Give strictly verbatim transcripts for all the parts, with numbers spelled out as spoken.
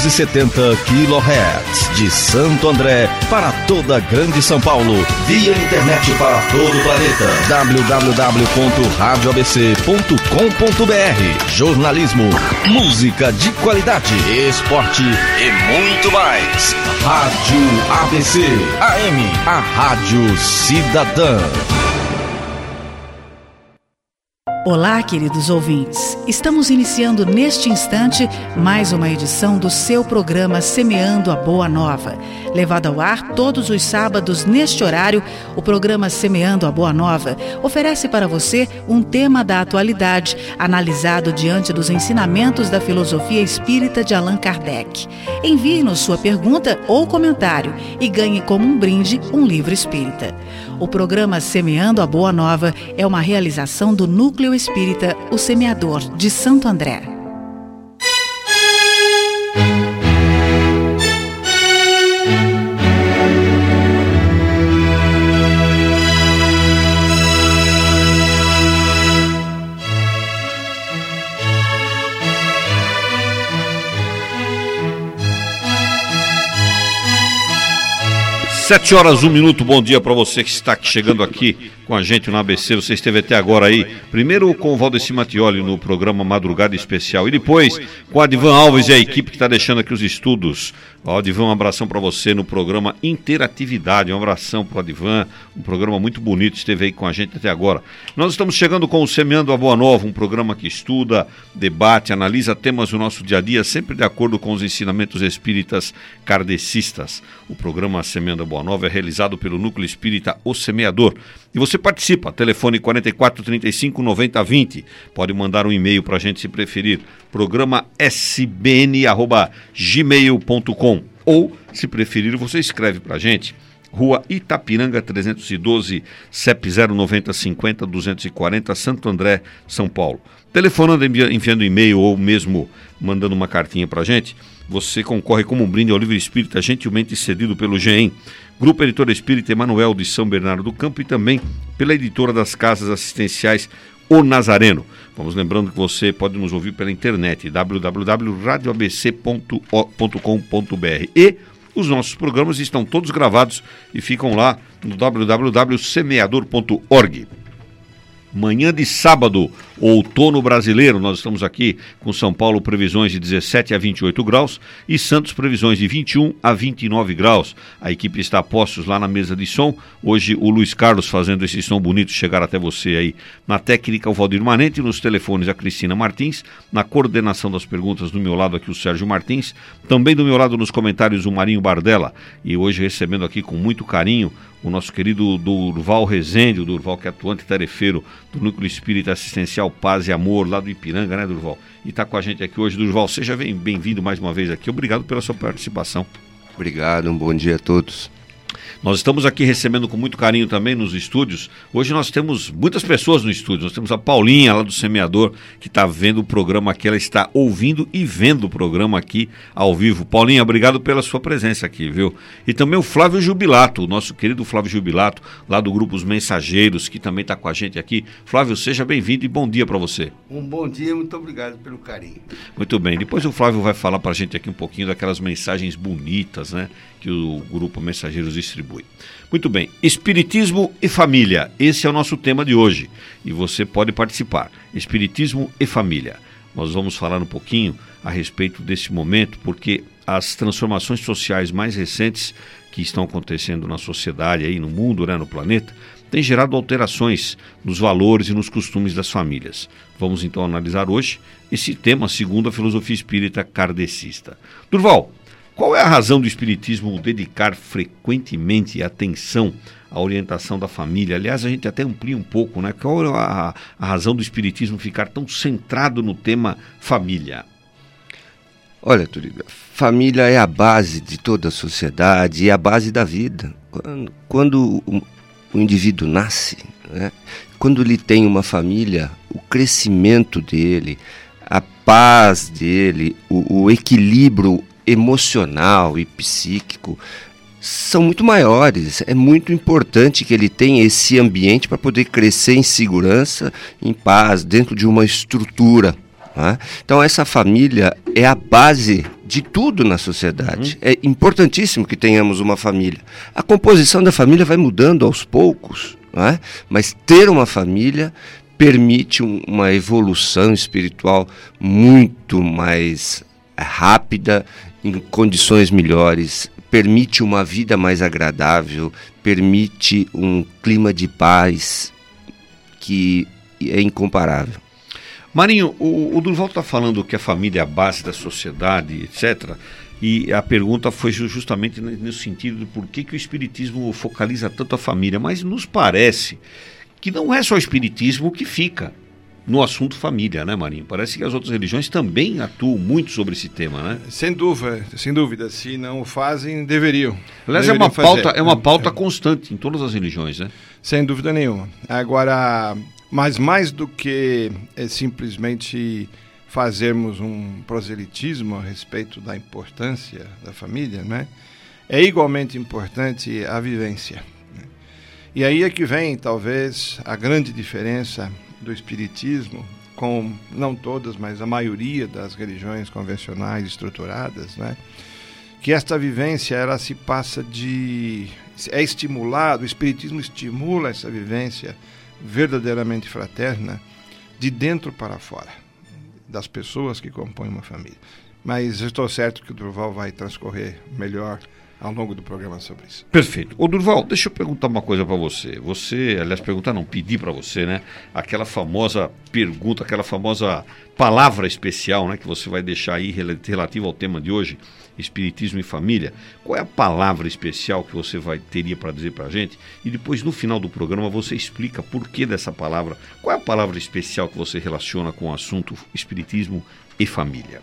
trezentos e setenta quilohertz, de Santo André para toda a Grande São Paulo, via internet para todo o planeta. w w w ponto rádio a b c ponto com ponto b r. Jornalismo, música de qualidade, esporte e muito mais. Rádio A B C, A M, a Rádio Cidadã. Olá, queridos ouvintes. Estamos iniciando neste instante mais uma edição do seu programa Semeando a Boa Nova. Levado ao ar todos os sábados neste horário, o programa Semeando a Boa Nova oferece para você um tema da atualidade, analisado diante dos ensinamentos da filosofia espírita de Allan Kardec. Envie-nos sua pergunta ou comentário e ganhe como um brinde um livro espírita. O programa Semeando a Boa Nova é uma realização do Núcleo Espírita O Semeador, de Santo André. Sete horas, um minuto, bom dia para você que está chegando aqui com a gente no A B C. Você esteve até agora aí, primeiro com o Valdeci Mattioli no programa Madrugada Especial e depois com a Adivan Alves e a equipe que está deixando aqui os estudos. Ó, Adivan, um abração para você no programa Interatividade, um abração para o Adivan, um programa muito bonito, esteve aí com a gente até agora. Nós estamos chegando com o Semeando a Boa Nova, um programa que estuda, debate, analisa temas do nosso dia a dia, sempre de acordo com os ensinamentos espíritas kardecistas. O programa Semeando a Boa Nova é realizado pelo Núcleo Espírita O Semeador. E você participa, telefone quarenta e quatro, trinta e cinco, noventa, vinte. Pode mandar um e-mail para a gente se preferir, programa s b n arroba gmail ponto com. Ou, se preferir, você escreve para a gente, Rua Itapiranga trezentos e doze, C E P zero nove zero cinco zero, duzentos e quarenta, Santo André, São Paulo. Telefonando, enviando e-mail ou mesmo mandando uma cartinha para a gente, você concorre como um brinde ao livro espírita gentilmente cedido pelo G E M, Grupo Editora Espírita Emanuel de São Bernardo do Campo, e também pela editora das casas assistenciais O Nazareno. Vamos lembrando que você pode nos ouvir pela internet, w w w ponto rádio a b c ponto com ponto b r. E os nossos programas estão todos gravados e ficam lá no w w w ponto semeador ponto org. Manhã de sábado, outono brasileiro, nós estamos aqui com São Paulo previsões de dezessete a vinte e oito graus e Santos previsões de vinte e um a vinte e nove graus. A equipe está a postos lá na mesa de som. Hoje o Luiz Carlos fazendo esse som bonito chegar até você aí. Na técnica o Valdir Manente, nos telefones a Cristina Martins, na coordenação das perguntas do meu lado aqui o Sérgio Martins, também do meu lado nos comentários o Marinho Bardella, e hoje recebendo aqui com muito carinho o nosso querido Durval Rezende, o Durval que é atuante tarefeiro do Núcleo Espírita Assistencial Paz e Amor, lá do Ipiranga, né, Durval? E está com a gente aqui hoje. Durval, seja bem-vindo mais uma vez aqui. Obrigado pela sua participação. Obrigado, um bom dia a todos. Nós estamos aqui recebendo com muito carinho também nos estúdios. Hoje nós temos muitas pessoas no estúdio. Nós temos a Paulinha lá do Semeador, que está vendo o programa aqui. Ela está ouvindo e vendo o programa aqui ao vivo. Paulinha, obrigado pela sua presença aqui, viu? E também o Flávio Jubilato, o nosso querido Flávio Jubilato, lá do grupo Os Mensageiros, que também está com a gente aqui. Flávio, seja bem-vindo e bom dia para você. Um bom dia, muito obrigado pelo carinho. Muito bem, depois o Flávio vai falar para a gente aqui um pouquinho daquelas mensagens bonitas, né, que o grupo Mensageiros distribui. Muito bem, Espiritismo e Família, esse é o nosso tema de hoje e você pode participar. Espiritismo e Família. Nós vamos falar um pouquinho a respeito desse momento, porque as transformações sociais mais recentes que estão acontecendo na sociedade, aí no mundo, né, no planeta, têm gerado alterações nos valores e nos costumes das famílias. Vamos então analisar hoje esse tema segundo a filosofia espírita kardecista. Durval, qual é a razão do Espiritismo dedicar frequentemente atenção à orientação da família? Aliás, a gente até amplia um pouco, né? Qual é a, a razão do Espiritismo ficar tão centrado no tema família? Olha, Turiga, família é a base de toda a sociedade e é a base da vida. Quando, quando o, o indivíduo nasce, né? Quando ele tem uma família, o crescimento dele, a paz dele, o, o equilíbrio emocional e psíquico são muito maiores. É muito importante que ele tenha esse ambiente para poder crescer em segurança, em paz, dentro de uma estrutura, Né? Então essa família é a base de tudo na sociedade. Uhum. É importantíssimo que tenhamos uma família. A composição da família vai mudando aos poucos, né? Mas ter uma família permite um, uma evolução espiritual muito mais rápida, em condições melhores, permite uma vida mais agradável, permite um clima de paz que é incomparável. Marinho, o, o Durval está falando que a família é a base da sociedade, etcétera. E a pergunta foi justamente no sentido de por que, que o Espiritismo focaliza tanto a família. Mas nos parece que não é só o Espiritismo que fica no assunto família, né, Marinho? Parece que as outras religiões também atuam muito sobre esse tema, né? Sem dúvida, sem dúvida. Se não o fazem, deveriam. Aliás, deveriam é uma pauta, fazer. é uma pauta constante em todas as religiões, né? Sem dúvida nenhuma. Agora, mas mais do que é simplesmente fazermos um proselitismo a respeito da importância da família, né? É igualmente importante a vivência. Né? E aí é que vem, talvez, a grande diferença do Espiritismo com, não todas, mas a maioria das religiões convencionais estruturadas, né? Que esta vivência, ela se passa de... é estimulado, o Espiritismo estimula essa vivência verdadeiramente fraterna de dentro para fora, das pessoas que compõem uma família. Mas eu estou certo que o Durval vai transcorrer melhor ao longo do programa sobre isso. Perfeito. Ô Durval, deixa eu perguntar uma coisa para você. Você, aliás, perguntar não, pedir para você, né? Aquela famosa pergunta, aquela famosa palavra especial, né? Que você vai deixar aí relativa ao tema de hoje, Espiritismo e Família. Qual é a palavra especial que você vai, teria para dizer para a gente? E depois, no final do programa, você explica por que dessa palavra. Qual é a palavra especial que você relaciona com o assunto Espiritismo e Família?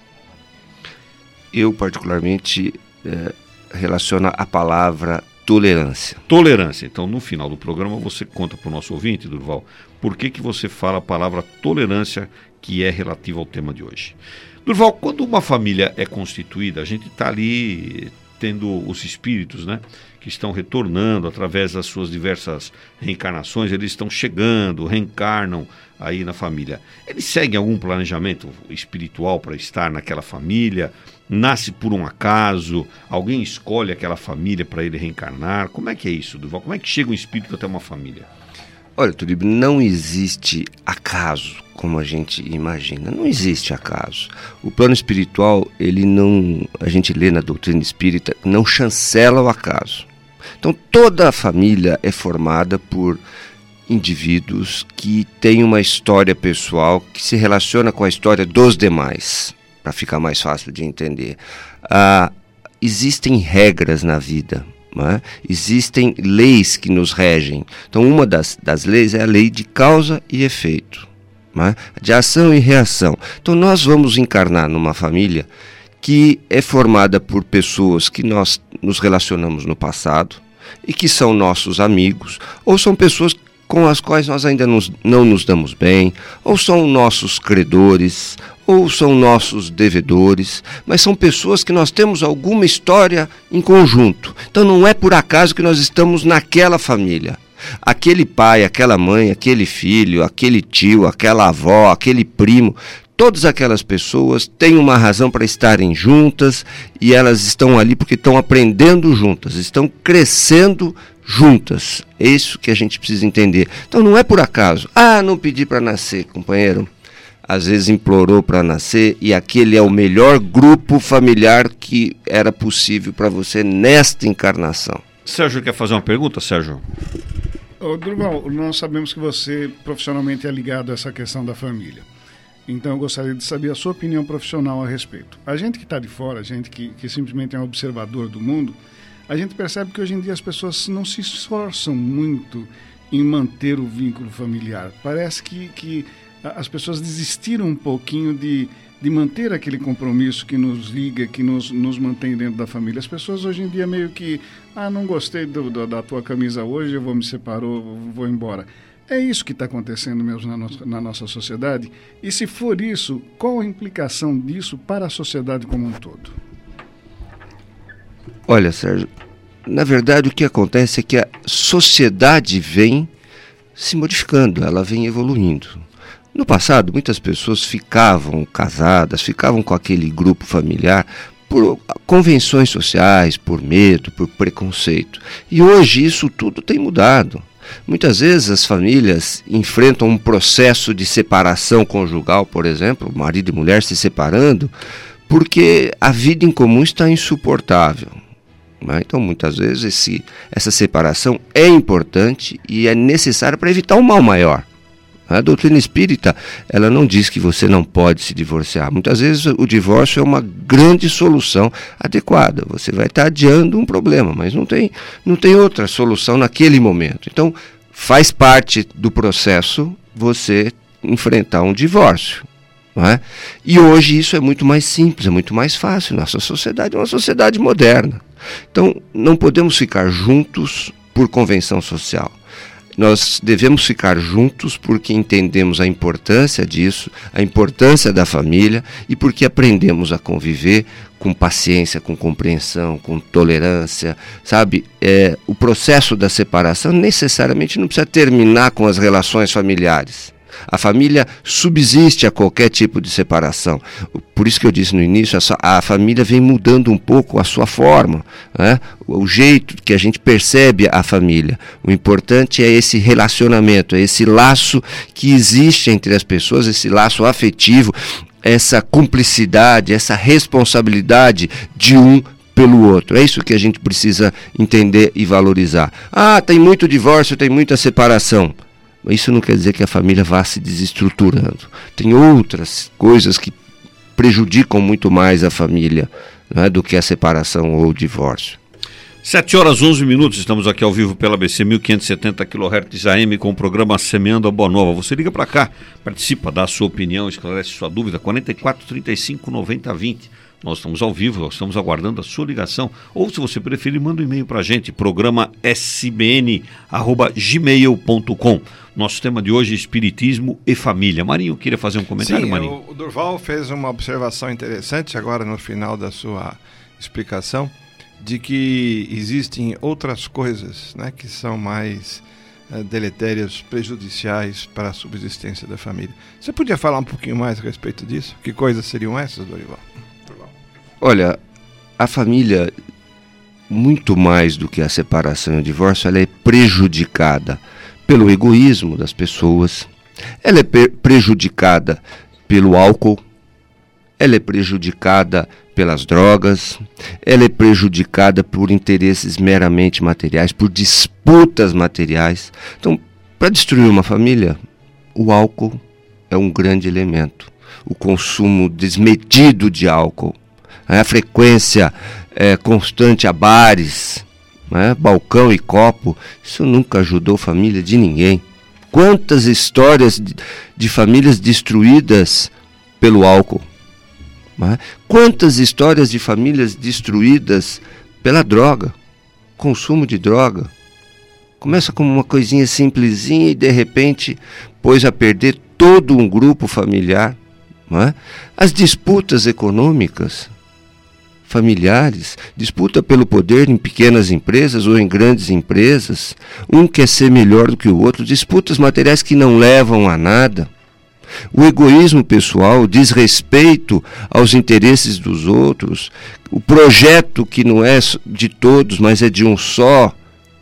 Eu, particularmente... É... relaciona a palavra tolerância. Tolerância. Então, no final do programa, você conta para o nosso ouvinte, Durval, por que, que você fala a palavra tolerância, que é relativa ao tema de hoje. Durval, quando uma família é constituída, a gente está ali tendo os espíritos, né, que estão retornando através das suas diversas reencarnações, eles estão chegando, reencarnam aí na família. Eles seguem algum planejamento espiritual para estar naquela família? Nasce por um acaso? Alguém escolhe aquela família para ele reencarnar? Como é que é isso, Durval? Como é que chega um espírito até uma família? Olha, Turíbio, não existe acaso, como a gente imagina. Não existe acaso. O plano espiritual, ele não, a gente lê na doutrina espírita, não chancela o acaso. Então, toda a família é formada por indivíduos que têm uma história pessoal que se relaciona com a história dos demais, para ficar mais fácil de entender. Ah, existem regras na vida, né? Existem leis que nos regem. Então, uma das, das leis é a lei de causa e efeito, né? De ação e reação. Então, nós vamos encarnar numa família que é formada por pessoas que nós nos relacionamos no passado e que são nossos amigos, ou são pessoas com as quais nós ainda nos, não nos damos bem, ou são nossos credores, ou são nossos devedores, mas são pessoas que nós temos alguma história em conjunto. Então não é por acaso que nós estamos naquela família. Aquele pai, aquela mãe, aquele filho, aquele tio, aquela avó, aquele primo, todas aquelas pessoas têm uma razão para estarem juntas e elas estão ali porque estão aprendendo juntas, estão crescendo juntas. É isso que a gente precisa entender. Então não é por acaso. Ah, não pedi para nascer, companheiro. Às vezes implorou para nascer e aquele é o melhor grupo familiar que era possível para você nesta encarnação. Sérgio quer fazer uma pergunta, Sérgio? Ô, Durval, nós sabemos que você profissionalmente é ligado a essa questão da família. Então eu gostaria de saber a sua opinião profissional a respeito. A gente que está de fora, a gente que, que simplesmente é um observador do mundo, a gente percebe que hoje em dia as pessoas não se esforçam muito em manter o vínculo familiar. Parece que, que as pessoas desistiram um pouquinho de, de manter aquele compromisso que nos liga, que nos, nos mantém dentro da família. As pessoas hoje em dia meio que, ah, não gostei do, do, da tua camisa hoje, eu vou me separar, vou embora. É isso que está acontecendo mesmo na, no, na nossa sociedade? E se for isso, qual a implicação disso para a sociedade como um todo? Olha, Sérgio, na verdade o que acontece é que a sociedade vem se modificando, ela vem evoluindo. No passado, muitas pessoas ficavam casadas, ficavam com aquele grupo familiar por convenções sociais, por medo, por preconceito. E hoje isso tudo tem mudado. Muitas vezes as famílias enfrentam um processo de separação conjugal, por exemplo, marido e mulher se separando, porque a vida em comum está insuportável. Então, muitas vezes, esse, essa separação é importante e é necessária para evitar um mal maior. A doutrina espírita, ela não diz que você não pode se divorciar. Muitas vezes o divórcio é uma grande solução adequada. Você vai estar adiando um problema, mas não tem, não tem outra solução naquele momento. Então, faz parte do processo você enfrentar um divórcio. Não é? E hoje isso é muito mais simples, é muito mais fácil. Nossa sociedade é uma sociedade moderna. Então, não podemos ficar juntos por convenção social. Nós devemos ficar juntos porque entendemos a importância disso, a importância da família e porque aprendemos a conviver com paciência, com compreensão, com tolerância, sabe? É, o processo da separação necessariamente não precisa terminar com as relações familiares. A família subsiste a qualquer tipo de separação. Por isso que eu disse no início, a, a família vem mudando um pouco a sua forma, né? O jeito que a gente percebe a família. O importante é esse relacionamento, é esse laço que existe entre as pessoas, esse laço afetivo, essa cumplicidade, essa responsabilidade de um pelo outro. É isso que a gente precisa entender e valorizar. Ah, tem muito divórcio, tem muita separação. Isso não quer dizer que a família vá se desestruturando. Tem outras coisas que prejudicam muito mais a família, né, do que a separação ou o divórcio. sete horas e onze minutos, estamos aqui ao vivo pela A B C mil quinhentos e setenta quilohertz A M com o programa Semeando a Boa Nova. Você liga para cá, participa, dá a sua opinião, esclarece sua dúvida, quarenta e quatro, trinta e cinco, noventa, vinte. Nós estamos ao vivo, nós estamos aguardando a sua ligação. Ou, se você preferir, manda um e-mail para a gente, programa s b n arroba gmail ponto com. Nosso tema de hoje é Espiritismo e Família. Marinho, queria fazer um comentário, Sim, Marinho? O, o Durval fez uma observação interessante agora no final da sua explicação, de que existem outras coisas, né, que são mais uh, deletérias, prejudiciais para a subsistência da família. Você podia falar um pouquinho mais a respeito disso? Que coisas seriam essas, Dorival? Olha, a família, muito mais do que a separação e o divórcio, ela é prejudicada pelo egoísmo das pessoas, ela é prejudicada pelo álcool, ela é prejudicada pelas drogas, ela é prejudicada por interesses meramente materiais, por disputas materiais. Então, para destruir uma família, o álcool é um grande elemento. O consumo desmedido de álcool, a frequência é, constante a bares, né, balcão e copo, isso nunca ajudou família de ninguém. Quantas histórias de, de famílias destruídas pelo álcool? Né? Quantas histórias de famílias destruídas pela droga, consumo de droga? Começa como uma coisinha simplesinha e de repente pôs a perder todo um grupo familiar. Né? As disputas econômicas familiares, disputa pelo poder em pequenas empresas ou em grandes empresas, um quer ser melhor do que o outro, disputas materiais que não levam a nada, o egoísmo pessoal, o desrespeito aos interesses dos outros, o projeto que não é de todos, mas é de um só.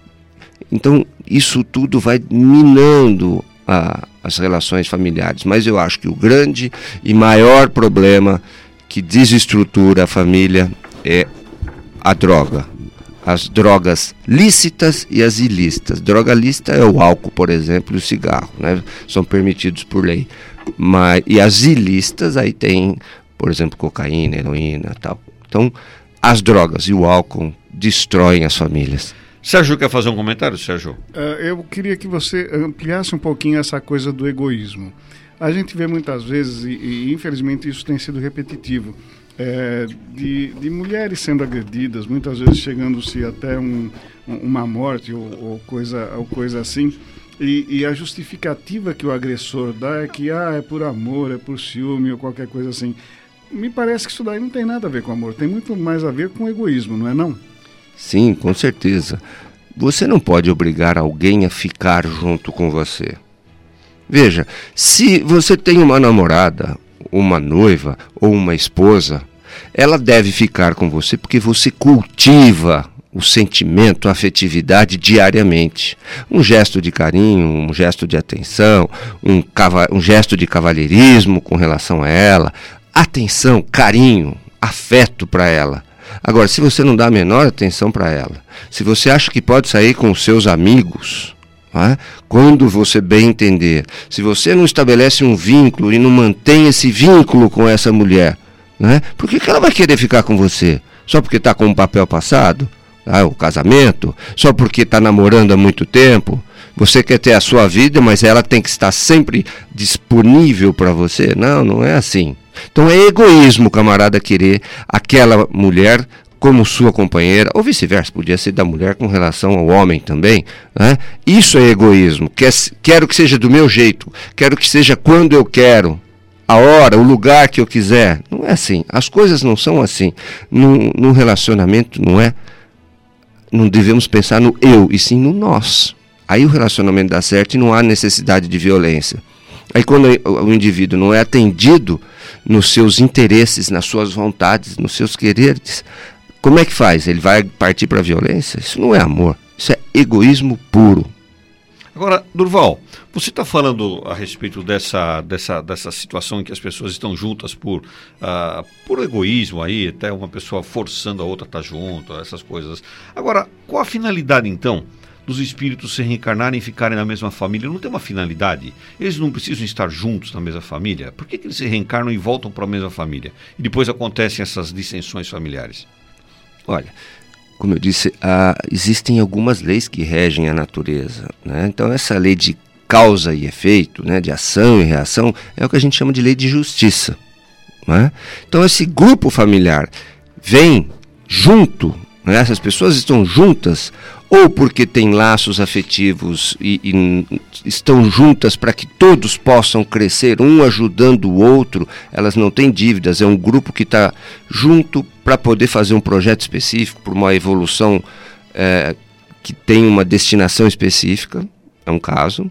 Então, isso tudo vai minando a, as relações familiares, mas eu acho que o grande e maior problema que desestrutura a família é a droga. As drogas lícitas e as ilícitas. Droga lícita é o álcool, por exemplo, e o cigarro, né? São permitidos por lei. Mas, e as ilícitas, aí tem, por exemplo, cocaína, heroína e tal. Então, as drogas e o álcool destroem as famílias. Sérgio quer fazer um comentário, Sérgio? Uh, eu queria que você ampliasse um pouquinho essa coisa do egoísmo. A gente vê muitas vezes, e, e infelizmente isso tem sido repetitivo, é, de, de mulheres sendo agredidas, muitas vezes chegando-se até um, uma morte ou, ou, coisa, ou coisa assim, e, e a justificativa que o agressor dá é que ah, é por amor, é por ciúme ou qualquer coisa assim. Me parece que isso daí não tem nada a ver com amor, tem muito mais a ver com egoísmo, não é não? Sim, com certeza. Você não pode obrigar alguém a ficar junto com você. Veja, se você tem uma namorada, uma noiva ou uma esposa, ela deve ficar com você porque você cultiva o sentimento, a afetividade diariamente. Um gesto de carinho, um gesto de atenção, um, cava- um gesto de cavalheirismo com relação a ela, atenção, carinho, afeto para ela. Agora, se você não dá a menor atenção para ela, se você acha que pode sair com os seus amigos, não é? Quando você bem entender, se você não estabelece um vínculo e não mantém esse vínculo com essa mulher, não é? Por que que ela vai querer ficar com você? Só porque está com um papel passado? Ah, o casamento? Só porque está namorando há muito tempo? Você quer ter a sua vida, mas ela tem que estar sempre disponível para você? Não, não é assim. Então é egoísmo, camarada, querer aquela mulher como sua companheira, ou vice-versa, podia ser da mulher com relação ao homem também, né? Isso é egoísmo. Quer, quero que seja do meu jeito, quero que seja quando eu quero, a hora, o lugar que eu quiser. Não é assim, as coisas não são assim. Num, num relacionamento não é, não devemos pensar no eu, e sim no nós. Aí o relacionamento dá certo e não há necessidade de violência. Aí quando o indivíduo não é atendido nos seus interesses, nas suas vontades, nos seus quereres, como é que faz? Ele vai partir para a violência? Isso não é amor, isso é egoísmo puro. Agora, Durval, você está falando a respeito dessa, dessa, dessa situação em que as pessoas estão juntas por, uh, por egoísmo aí, até uma pessoa forçando a outra a estar junto, essas coisas. Agora, qual a finalidade então dos espíritos se reencarnarem e ficarem na mesma família? Não tem uma finalidade? Eles não precisam estar juntos na mesma família? Por que que eles se reencarnam e voltam para a mesma família? E depois acontecem essas dissensões familiares? Olha, como eu disse, ah, existem algumas leis que regem a natureza, né? Então essa lei de causa e efeito, né, de ação e reação, é o que a gente chama de lei de justiça, né? Então esse grupo familiar vem junto, né? Essas pessoas estão juntas ou porque têm laços afetivos e, e estão juntas para que todos possam crescer, um ajudando o outro, elas não têm dívidas, é um grupo que está junto para poder fazer um projeto específico, por uma evolução é, que tem uma destinação específica, é um caso,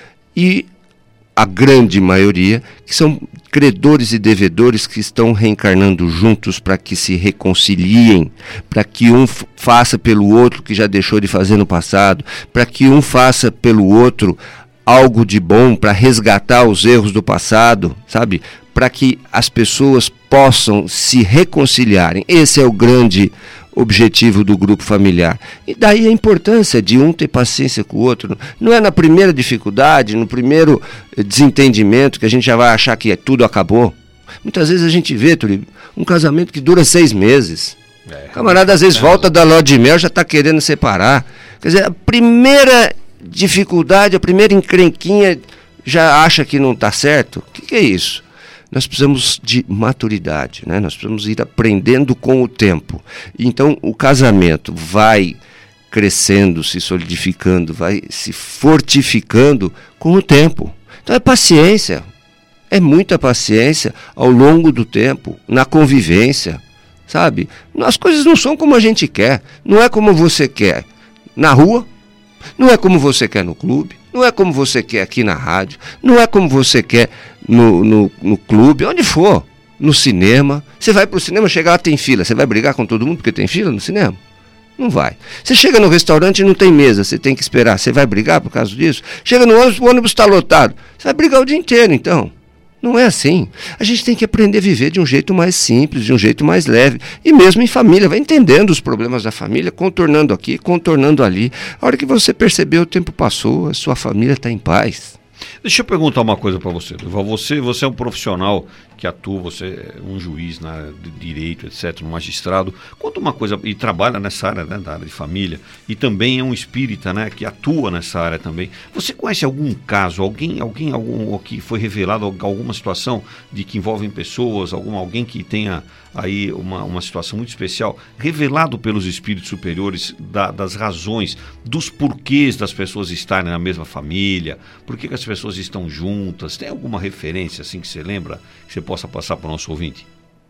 e a grande maioria, que são credores e devedores que estão reencarnando juntos para que se reconciliem, para que um f- faça pelo outro que já deixou de fazer no passado, para que um faça pelo outro algo de bom, para resgatar os erros do passado, sabe? Para que as pessoas possam se reconciliarem. Esse é o grande objetivo do grupo familiar. E daí a importância de um ter paciência com o outro. Não é na primeira dificuldade, no primeiro desentendimento que a gente já vai achar que tudo acabou. Muitas vezes a gente vê, Túlio, um casamento que dura seis meses. É, camarada às vezes é. volta da lua de mel, já está querendo separar. Quer dizer, a primeira dificuldade, a primeira encrenquinha, já acha que não está certo. O que, que é isso? Nós precisamos de maturidade, né? Nós precisamos ir aprendendo com o tempo. Então, o casamento vai crescendo, se solidificando, vai se fortificando com o tempo. Então, é paciência. É muita paciência ao longo do tempo, na convivência, sabe? As coisas não são como a gente quer. Não é como você quer na rua, não é como você quer no clube, não é como você quer aqui na rádio, não é como você quer no, no, no clube, onde for, no cinema. Você vai para o cinema, chegar lá tem fila, você vai brigar com todo mundo porque tem fila no cinema? Não vai. Você chega no restaurante e não tem mesa, você tem que esperar, você vai brigar por causa disso? Chega no ônibus, o ônibus está lotado, você vai brigar o dia inteiro então. Não é assim. A gente tem que aprender a viver de um jeito mais simples, de um jeito mais leve. E mesmo em família, vai entendendo os problemas da família, contornando aqui, contornando ali. A hora que você perceber, o tempo passou, a sua família está em paz. Deixa eu perguntar uma coisa para você, Durval. Você, você é um profissional que atua, você é um juiz, né, de direito, etcétera, um magistrado. Conta uma coisa, e trabalha nessa área, né, da área de família, e também é um espírita, né, que atua nessa área também. Você conhece algum caso, alguém, alguém algum, que foi revelado alguma situação de que envolvem pessoas, algum, alguém que tenha aí uma, uma situação muito especial, revelado pelos espíritos superiores da, das razões, dos porquês das pessoas estarem na mesma família, por que, que as pessoas estão juntas? Tem alguma referência assim que você lembra, que você possa passar para o nosso ouvinte?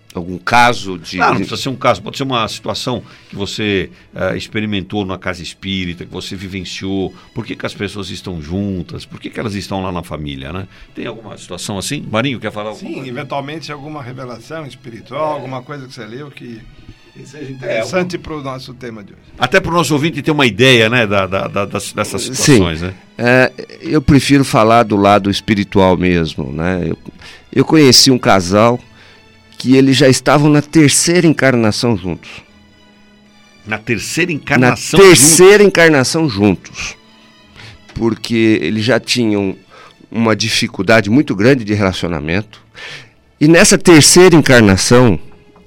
algum caso de... Não, não precisa ser um caso, pode ser uma situação que você uh, experimentou numa casa espírita, que você vivenciou. Por que, que as pessoas estão juntas? Por que, que elas estão lá na família, né? Tem alguma situação assim? Marinho, quer falar alguma Sim, coisa? eventualmente alguma revelação espiritual, é. alguma coisa que você leu que, que seja interessante é, para o nosso tema de hoje. Até para o nosso ouvinte ter uma ideia, né, da, da, da, das, dessas situações, Sim. né? É, eu prefiro falar do lado espiritual mesmo, né? Eu, eu conheci um casal que eles já estavam na terceira encarnação juntos. Na terceira encarnação Na terceira juntos? encarnação juntos. Porque eles já tinham uma dificuldade muito grande de relacionamento. E nessa terceira encarnação,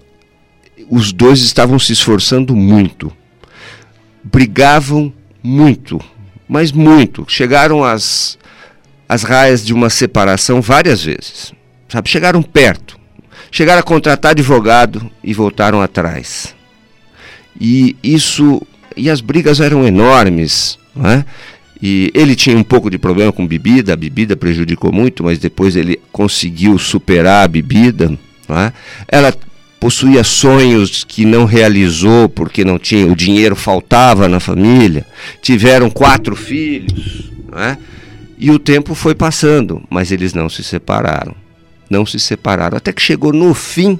os dois estavam se esforçando muito. Brigavam muito, mas muito. Chegaram às, às raias de uma separação várias vezes. Sabe? Chegaram perto. Chegaram a contratar advogado e voltaram atrás. E isso, e as brigas eram enormes, não é? E ele tinha um pouco de problema com bebida, a bebida prejudicou muito, mas depois ele conseguiu superar a bebida, não é? Ela possuía sonhos que não realizou porque não tinha, o dinheiro faltava na família. Tiveram quatro filhos, não é? E o tempo foi passando, mas eles não se separaram. Não se separaram, até que chegou no fim,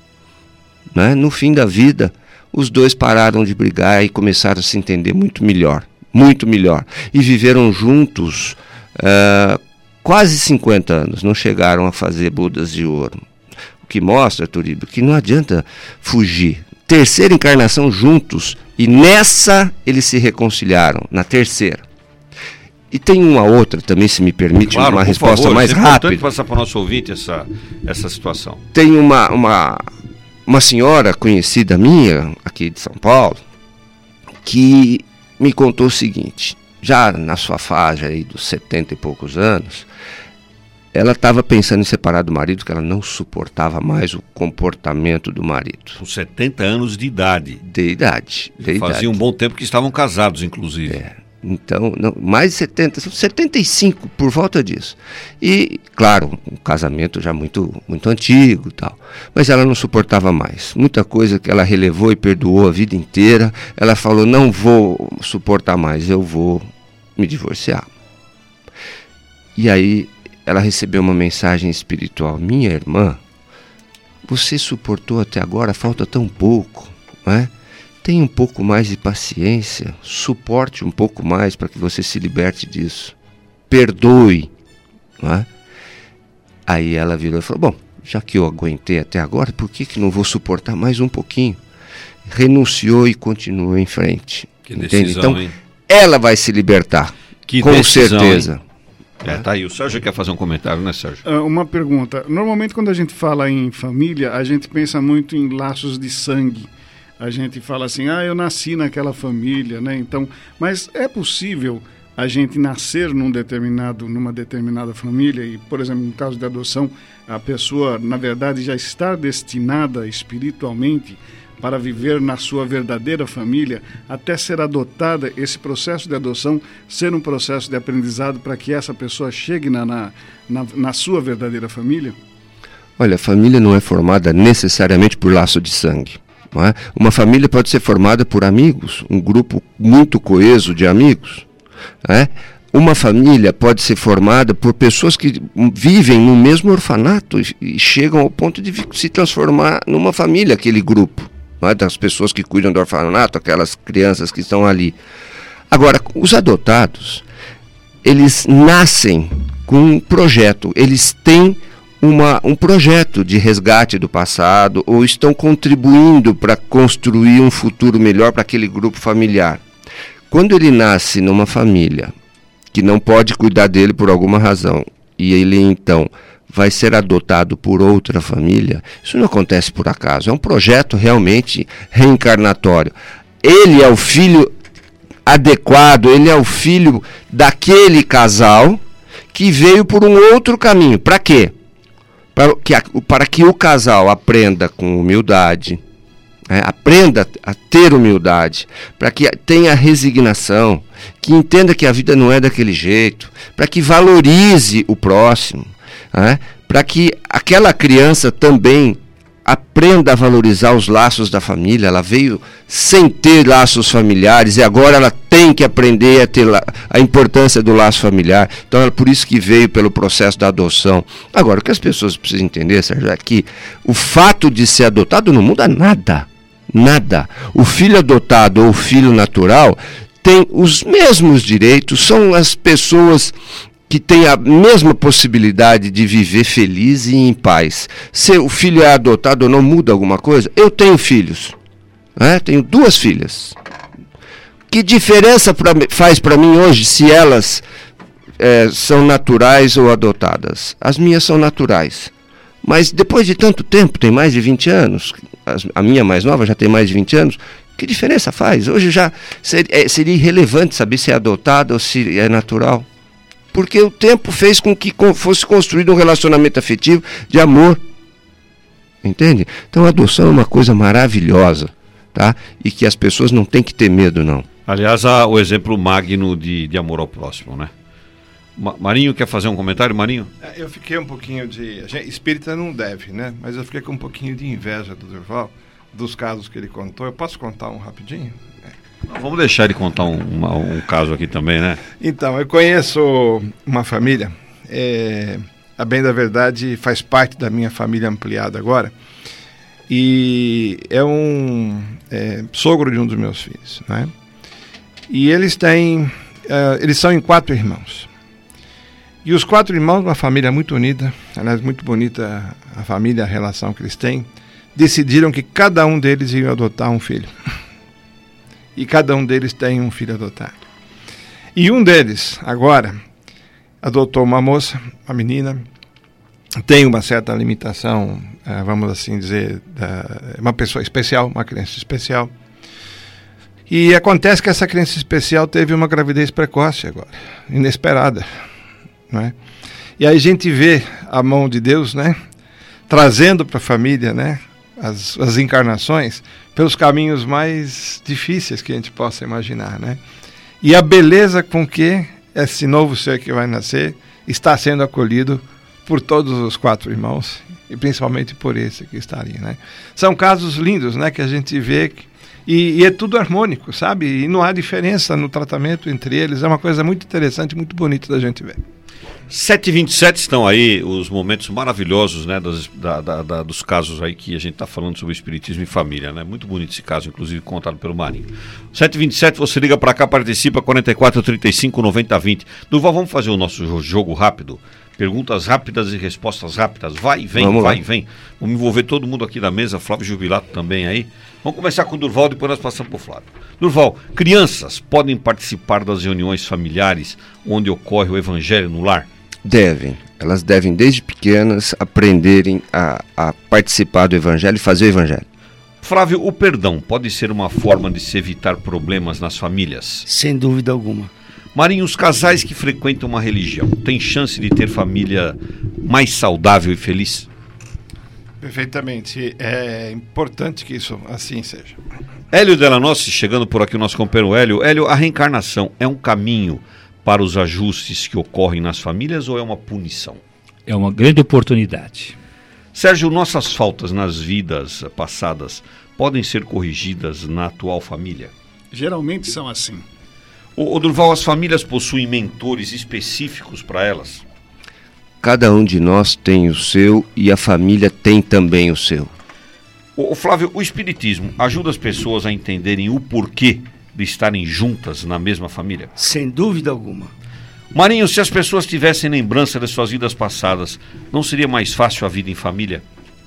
né? No fim da vida, os dois pararam de brigar e começaram a se entender muito melhor, muito melhor. E viveram juntos uh, quase cinquenta anos, não chegaram a fazer bodas de ouro. O que mostra, Turíbio, que não adianta fugir. Terceira encarnação juntos, e nessa eles se reconciliaram, na terceira. E tem uma outra também, se me permite, claro, uma resposta favor, é mais rápida. É importante passar para o nosso ouvinte essa, essa situação. Tem uma, uma, uma senhora conhecida minha, aqui de São Paulo, que me contou o seguinte: já na sua faixa aí dos setenta e poucos anos, ela estava pensando em separar do marido, que ela não suportava mais o comportamento do marido. Com setenta anos de idade. De idade. De Fazia idade. um bom tempo que estavam casados, inclusive. É. Então, não, mais de setenta, setenta e cinco, por volta disso. E, claro, um casamento já muito, muito antigo e tal. Mas ela não suportava mais. Muita coisa que ela relevou e perdoou a vida inteira. Ela falou, não vou suportar mais, eu vou me divorciar. E aí, ela recebeu uma mensagem espiritual. Minha irmã, você suportou até agora, falta tão pouco, não é? Tenha um pouco mais de paciência, suporte um pouco mais para que você se liberte disso. Perdoe. Não é? Aí ela virou e falou, bom, já que eu aguentei até agora, por que, que não vou suportar mais um pouquinho? Renunciou e continuou em frente. Que decisão, entende? Então, hein? ela vai se libertar, que com decisão, certeza. É, tá aí. O Sérgio quer fazer um comentário, né, Sérgio? Uh, uma pergunta. Normalmente, quando a gente fala em família, a gente pensa muito em laços de sangue. A gente fala assim, ah, eu nasci naquela família, né? Então, mas é possível a gente nascer num determinado, numa determinada família e, por exemplo, no caso de adoção, a pessoa, na verdade, já está destinada espiritualmente para viver na sua verdadeira família, até ser adotada, esse processo de adoção ser um processo de aprendizado para que essa pessoa chegue na, na, na, na sua verdadeira família? Olha, a família não é formada necessariamente por laço de sangue. Não é? Uma família pode ser formada por amigos, um grupo muito coeso de amigos. Não é? Uma família pode ser formada por pessoas que vivem no mesmo orfanato e, e chegam ao ponto de se transformar numa família, aquele grupo, não é? Das pessoas que cuidam do orfanato, aquelas crianças que estão ali. Agora, os adotados, eles nascem com um projeto, eles têm Uma, um projeto de resgate do passado ou estão contribuindo para construir um futuro melhor para aquele grupo familiar. Quando ele nasce numa família que não pode cuidar dele por alguma razão e ele então vai ser adotado por outra família, isso não acontece por acaso, é um projeto realmente reencarnatório. Ele é o filho adequado, ele é o filho daquele casal que veio por um outro caminho. Para quê? Para que, para que o casal aprenda com humildade, né? Aprenda a ter humildade, para que tenha resignação, que entenda que a vida não é daquele jeito, para que valorize o próximo, né? Para que aquela criança também aprenda a valorizar os laços da família. Ela veio sem ter laços familiares e agora ela tem que aprender a ter la- a importância do laço familiar. Então é por isso que veio pelo processo da adoção. Agora, o que as pessoas precisam entender, Sérgio, é que o fato de ser adotado não muda nada. Nada. O filho adotado ou o filho natural tem os mesmos direitos, são as pessoas que têm a mesma possibilidade de viver feliz e em paz. Se o filho é adotado ou não muda alguma coisa, eu tenho filhos, né? Tenho duas filhas. Que diferença pra, faz para mim hoje se elas é, são naturais ou adotadas? As minhas são naturais. Mas depois de tanto tempo, tem mais de vinte anos, as, a minha mais nova já tem mais de vinte anos, que diferença faz? Hoje já seria, seria irrelevante saber se é adotada ou se é natural. Porque o tempo fez com que fosse construído um relacionamento afetivo de amor. Entende? Então a adoção é uma coisa maravilhosa, tá? E que as pessoas não têm que ter medo, não. Aliás, há o exemplo magno de, de amor ao próximo, né? Ma- Marinho, quer fazer um comentário, Marinho? Eu fiquei um pouquinho de... a gente- Espírita não deve, né? Mas eu fiquei com um pouquinho de inveja do Durval, dos casos que ele contou. Eu posso contar um rapidinho? Vamos deixar ele contar um, uma- um caso aqui também, né? Então, eu conheço uma família, é, a bem da verdade faz parte da minha família ampliada agora, e é um é, sogro de um dos meus filhos, né? E eles têm, uh, eles são em quatro irmãos. E os quatro irmãos, uma família muito unida, aliás, muito bonita a família, a relação que eles têm, decidiram que cada um deles ia adotar um filho. E cada um deles tem um filho adotado. E um deles, agora, adotou uma moça, uma menina, tem uma certa limitação, uh, vamos assim dizer, da, uma pessoa especial, uma criança especial. E acontece que essa criança especial teve uma gravidez precoce agora, inesperada, não é? E aí a gente vê a mão de Deus, né, trazendo para a família, né, as, as encarnações pelos caminhos mais difíceis que a gente possa imaginar, né? E a beleza com que esse novo ser que vai nascer está sendo acolhido por todos os quatro irmãos e principalmente por esse que está ali, né? São casos lindos, né, que a gente vê que, e, e é tudo harmônico, sabe? E não há diferença no tratamento entre eles. É uma coisa muito interessante, muito bonita da gente ver. sete e vinte e sete estão aí os momentos maravilhosos, né, das, da, da, da, dos casos aí que a gente está falando sobre o espiritismo e família, né? Muito bonito esse caso, inclusive contado pelo Marinho. sete e vinte e sete, você liga para cá, participa, quarenta e quatro, trinta e cinco, noventa, vinte. Durval, vamos fazer o nosso jogo rápido? Perguntas rápidas e respostas rápidas. Vai e vem, vamos vai e vem. Vamos envolver todo mundo aqui da mesa, Flávio Jubilato também aí. Vamos começar com o Durval, depois nós passamos para o Flávio. Durval, crianças podem participar das reuniões familiares onde ocorre o evangelho no lar? Devem. Elas devem, desde pequenas, aprenderem a, a participar do evangelho e fazer o evangelho. Flávio, o perdão pode ser uma forma de se evitar problemas nas famílias? Sem dúvida alguma. Marinho, os casais que frequentam uma religião têm chance de ter família mais saudável e feliz? Perfeitamente. É importante que isso assim seja. Hélio Delanossi, chegando por aqui o nosso companheiro Hélio. Hélio, a reencarnação é um caminho para os ajustes que ocorrem nas famílias ou é uma punição? É uma grande oportunidade. Sérgio, nossas faltas nas vidas passadas podem ser corrigidas na atual família? Geralmente são assim. O, o Durval, as famílias possuem mentores específicos para elas? Cada um de nós tem o seu e a família tem também o seu. O, o Flávio, o espiritismo ajuda as pessoas a entenderem o porquê de estarem juntas na mesma família? Sem dúvida alguma. Marinho, se as pessoas tivessem lembrança de suas vidas passadas, não seria mais fácil a vida em família?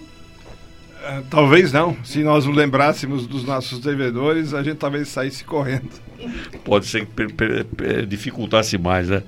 Uh, talvez não. Se nós nos lembrássemos dos nossos devedores, a gente talvez saísse correndo. Pode ser que per, per, per, dificultasse mais, né?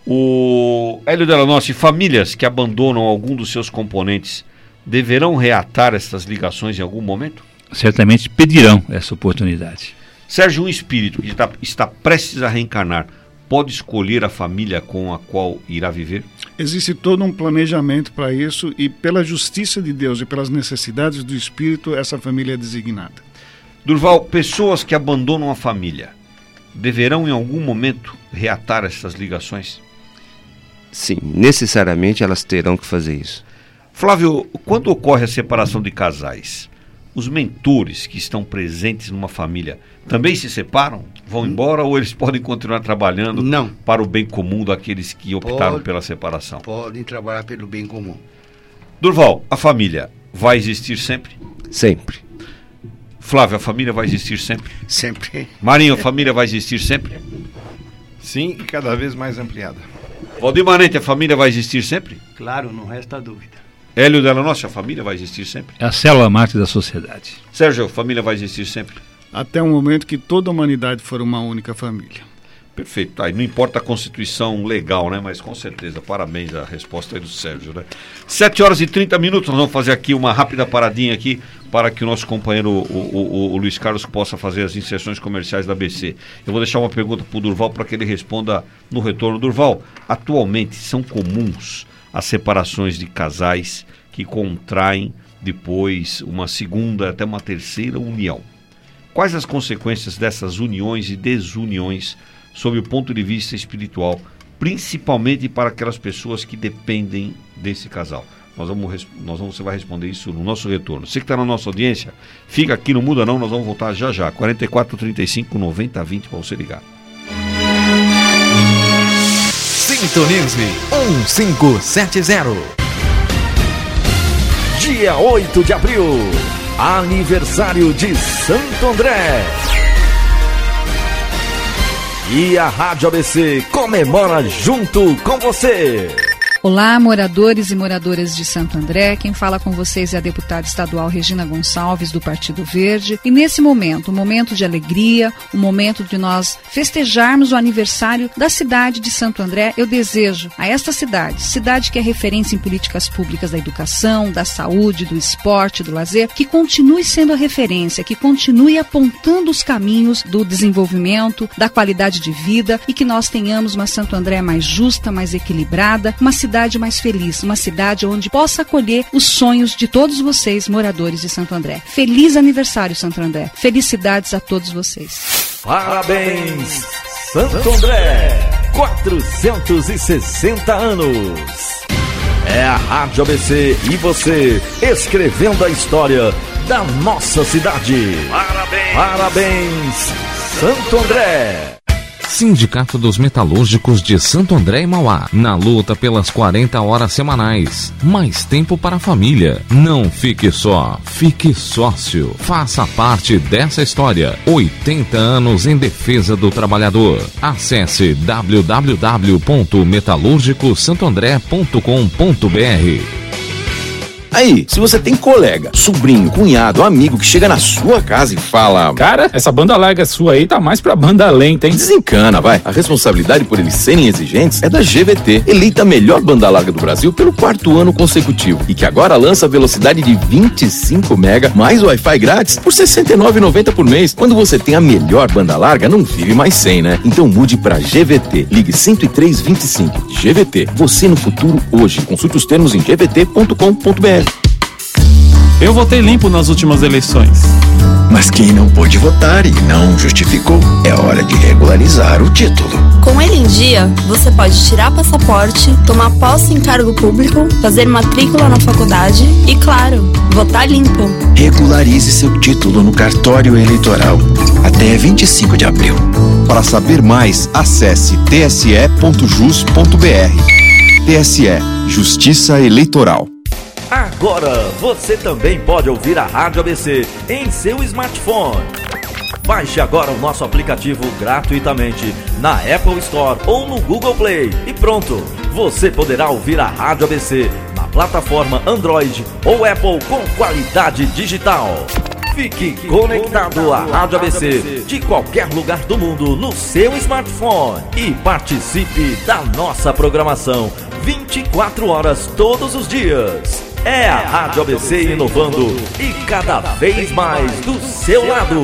O Hélio Delanossi, famílias que abandonam algum dos seus componentes deverão reatar essas ligações em algum momento? Certamente pedirão essa oportunidade. Sérgio, um espírito que está, está prestes a reencarnar pode escolher a família com a qual irá viver? Existe todo um planejamento para isso e pela justiça de Deus e pelas necessidades do espírito, essa família é designada. Durval, pessoas que abandonam a família deverão em algum momento reatar essas ligações? Sim, necessariamente elas terão que fazer isso. Flávio, quando ocorre a separação de casais, os mentores que estão presentes numa família também se separam? Vão embora ou eles podem continuar trabalhando Não. para o bem comum daqueles que optaram Pode, pela separação? Podem trabalhar pelo bem comum. Durval, a família vai existir sempre? Sempre. Flávio, a família vai existir sempre? Sempre. Marinho, a família vai existir sempre? Sim, e cada vez mais ampliada. Valdir Manente, a família vai existir sempre? Claro, não resta dúvida. Hélio Della Noce, a família vai existir sempre? É a célula máter da sociedade. Sérgio, a família vai existir sempre? Até o momento que toda a humanidade for uma única família. Perfeito. Tá, e não importa a constituição legal, né? Mas com certeza, parabéns à resposta aí do Sérgio, né? sete horas e trinta minutos, nós vamos fazer aqui uma rápida paradinha aqui para que o nosso companheiro, o, o, o Luiz Carlos, possa fazer as inserções comerciais da A B C. Eu vou deixar uma pergunta para o Durval para que ele responda no retorno. Durval, atualmente são comuns as separações de casais que contraem depois uma segunda, até uma terceira união. Quais as consequências dessas uniões e desuniões sob o ponto de vista espiritual, principalmente para aquelas pessoas que dependem desse casal? Nós vamos, nós vamos, você vai responder isso no nosso retorno. Você que está na nossa audiência, fica aqui, não muda não, nós vamos voltar já já. quarenta e quatro, trinta e cinco, noventa, vinte para você ligar. Sintonize um cinco sete zero. Dia oito de abril, aniversário de Santo André. E a Rádio A B C comemora junto com você. Olá, moradores e moradoras de Santo André. Quem fala com vocês é a deputada estadual Regina Gonçalves, do Partido Verde. E nesse momento, um momento de alegria, um momento de nós festejarmos o aniversário da cidade de Santo André, eu desejo a esta cidade, cidade que é referência em políticas públicas da educação, da saúde, do esporte, do lazer, que continue sendo a referência, que continue apontando os caminhos do desenvolvimento, da qualidade de vida e que nós tenhamos uma Santo André mais justa, mais equilibrada, uma cidade cidade mais feliz, uma cidade onde possa acolher os sonhos de todos vocês, moradores de Santo André. Feliz aniversário, Santo André. Felicidades a todos vocês. Parabéns, Santo André. quatrocentos e sessenta anos. É a Rádio A B C e você escrevendo a história da nossa cidade. Parabéns, Parabéns, Santo André. Sindicato dos Metalúrgicos de Santo André e Mauá, na luta pelas quarenta horas semanais. Mais tempo para a família. Não fique só, fique sócio. Faça parte dessa história. oitenta anos em defesa do trabalhador. Acesse w w w ponto metalúrgico santo andré ponto com ponto b r. Aí, se você tem colega, sobrinho, cunhado, amigo que chega na sua casa e fala: cara, essa banda larga sua aí tá mais pra banda lenta, hein? Desencana, vai. A responsabilidade por eles serem exigentes é da G V T, eleita a melhor banda larga do Brasil pelo quarto ano consecutivo e que agora lança a velocidade de vinte e cinco mega mais Wi-Fi grátis por sessenta e nove reais e noventa centavos por mês. Quando você tem a melhor banda larga, não vive mais sem, né? Então mude pra G V T. Ligue cento e três, vinte e cinco. G V T. Você no futuro hoje. Consulte os termos em g v t ponto com ponto b r. Eu votei limpo nas últimas eleições. Mas quem não pôde votar e não justificou, é hora de regularizar o título. Com ele em dia, você pode tirar passaporte, tomar posse em cargo público, fazer matrícula na faculdade e, claro, votar limpo. Regularize seu título no cartório eleitoral até vinte e cinco de abril. Para saber mais, acesse t s e ponto jus ponto b r. T S E, Justiça Eleitoral. Agora você também pode ouvir a Rádio A B C em seu smartphone. Baixe agora o nosso aplicativo gratuitamente na Apple Store ou no Google Play e pronto, você poderá ouvir a Rádio A B C na plataforma Android ou Apple com qualidade digital. Fique conectado à Rádio A B C de qualquer lugar do mundo no seu smartphone e participe da nossa programação vinte e quatro horas todos os dias. É a Rádio A B C inovando e cada vez mais do seu lado.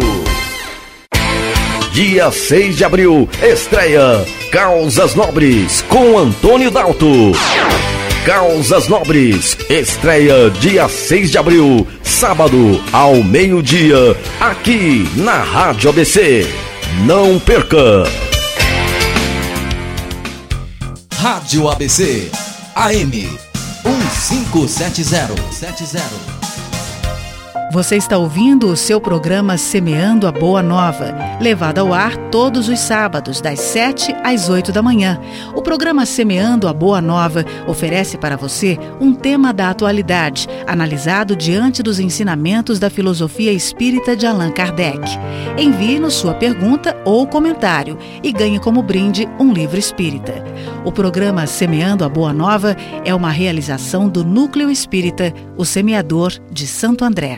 Dia seis de abril, estreia Causas Nobres com Antônio Dalto. Causas Nobres, estreia dia seis de abril, sábado ao meio-dia, aqui na Rádio A B C. Não perca! Rádio A B C, A M um cinco sete zero sete zero. Você está ouvindo o seu programa Semeando a Boa Nova, levado ao ar todos os sábados, das sete às oito da manhã. O programa Semeando a Boa Nova oferece para você um tema da atualidade, analisado diante dos ensinamentos da filosofia espírita de Allan Kardec. Envie-nos sua pergunta ou comentário e ganhe como brinde um livro espírita. O programa Semeando a Boa Nova é uma realização do Núcleo Espírita, o Semeador de Santo André.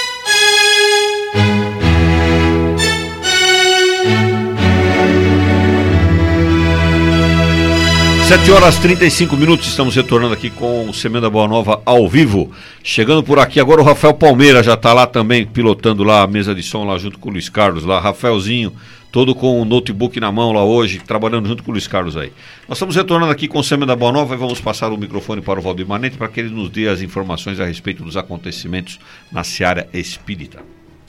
sete horas e trinta e cinco minutos, estamos retornando aqui com o Semeando a Boa Nova ao vivo. Chegando por aqui agora o Rafael Palmeira, já está lá também, pilotando lá a mesa de som lá junto com o Luiz Carlos lá. Rafaelzinho, todo com o notebook na mão lá hoje, trabalhando junto com o Luiz Carlos aí. Nós estamos retornando aqui com o Semeando a Boa Nova e vamos passar o microfone para o Valdir Manente para que ele nos dê as informações a respeito dos acontecimentos na seara espírita.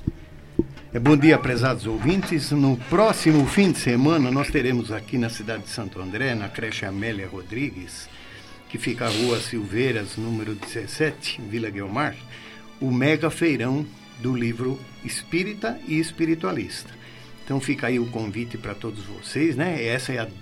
Bom dia, prezados ouvintes. No próximo fim de semana, nós teremos aqui na cidade de Santo André, na creche Amélia Rodrigues, que fica a rua Silveiras, número dezessete, Vila Guilmar, o mega feirão do livro Espírita e Espiritualista. Então fica aí o convite para todos vocês, né? Essa é a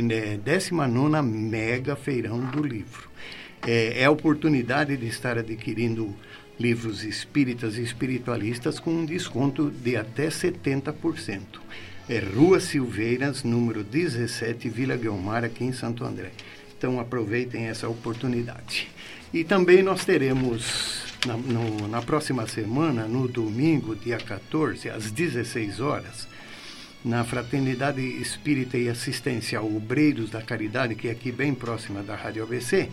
décima nona mega feirão do livro. É, é a oportunidade de estar adquirindo livros espíritas e espiritualistas com um desconto de até setenta por cento. É Rua Silveiras, número dezessete, Vila Guilmar, aqui em Santo André. Então aproveitem essa oportunidade. E também nós teremos na, no, na próxima semana, no domingo, dia quatorze, às dezesseis horas, na Fraternidade Espírita e Assistencial Obreiros da Caridade, que é aqui bem próxima da Rádio A B C,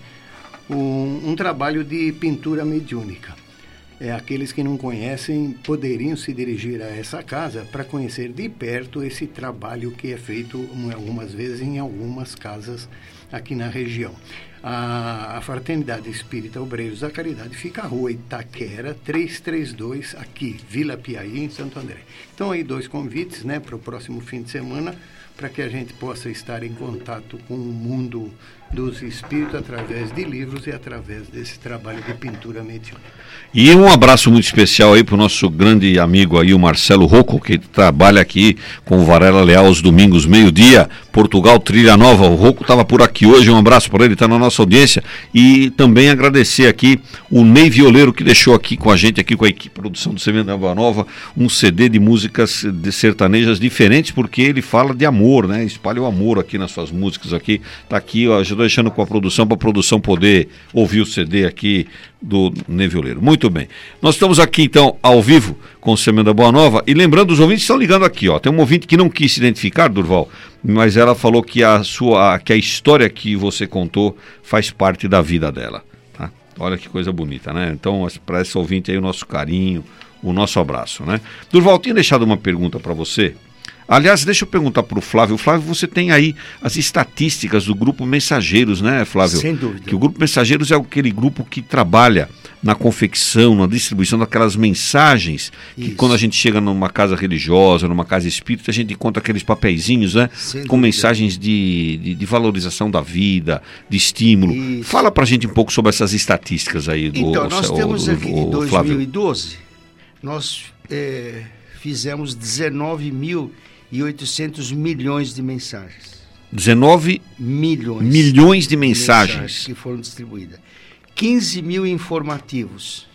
um, um trabalho de pintura mediúnica. É, aqueles que não conhecem poderiam se dirigir a essa casa para conhecer de perto esse trabalho que é feito algumas vezes em algumas casas aqui na região. A, a Fraternidade Espírita Obreiros da Caridade fica à rua Itaquera, trezentos e trinta e dois, aqui, Vila Piaí, em Santo André. Então aí dois convites, né, para o próximo fim de semana, para que a gente possa estar em contato com o mundo dos espíritos através de livros e através desse trabalho de pintura mediúnica. E um abraço muito especial aí para o nosso grande amigo aí, o Marcelo Rocco, que trabalha aqui com o Varela Leal aos domingos, meio-dia, Portugal, Trilha Nova. O Rocco estava por aqui hoje, um abraço para ele, está na nossa audiência. E também agradecer aqui o Ney Violeiro, que deixou aqui com a gente, aqui com a equipe de produção do Semeando a Boa Nova, um C D de músicas de sertanejas diferentes, porque ele fala de amor, né? Espalha o amor aqui nas suas músicas aqui. Está aqui, ó, já estou deixando com a produção, para a produção poder ouvir o C D aqui do Ney Violeiro. Muito bem. Nós estamos aqui, então, ao vivo com o Semeando a Boa Nova. E lembrando, os ouvintes estão ligando aqui, ó. Tem um ouvinte que não quis se identificar, Durval, mas ela falou que a, sua, que a história que você contou faz parte da vida dela. Tá? Olha que coisa bonita, né? Então, para esse ouvinte aí, o nosso carinho, o nosso abraço, né? Durval, tinha deixado uma pergunta para você. Aliás, deixa eu perguntar para o Flávio. Flávio, você tem aí as estatísticas do Grupo Mensageiros, né, Flávio? Sem dúvida. Que o Grupo Mensageiros é aquele grupo que trabalha na confecção, na distribuição daquelas mensagens, que Isso. quando a gente chega numa casa religiosa, numa casa espírita, a gente encontra aqueles papeizinhos, né? Sem com dúvida. mensagens de, de, de valorização da vida, de estímulo. Isso. Fala para a gente um pouco sobre essas estatísticas aí do Então, nós o, temos o, aqui o, em dois mil e doze, Flávio. nós é, fizemos dezenove mil e oitocentos milhões de mensagens. dezenove milhões, milhões de mensagens. mensagens que foram distribuídas. quinze mil informativos.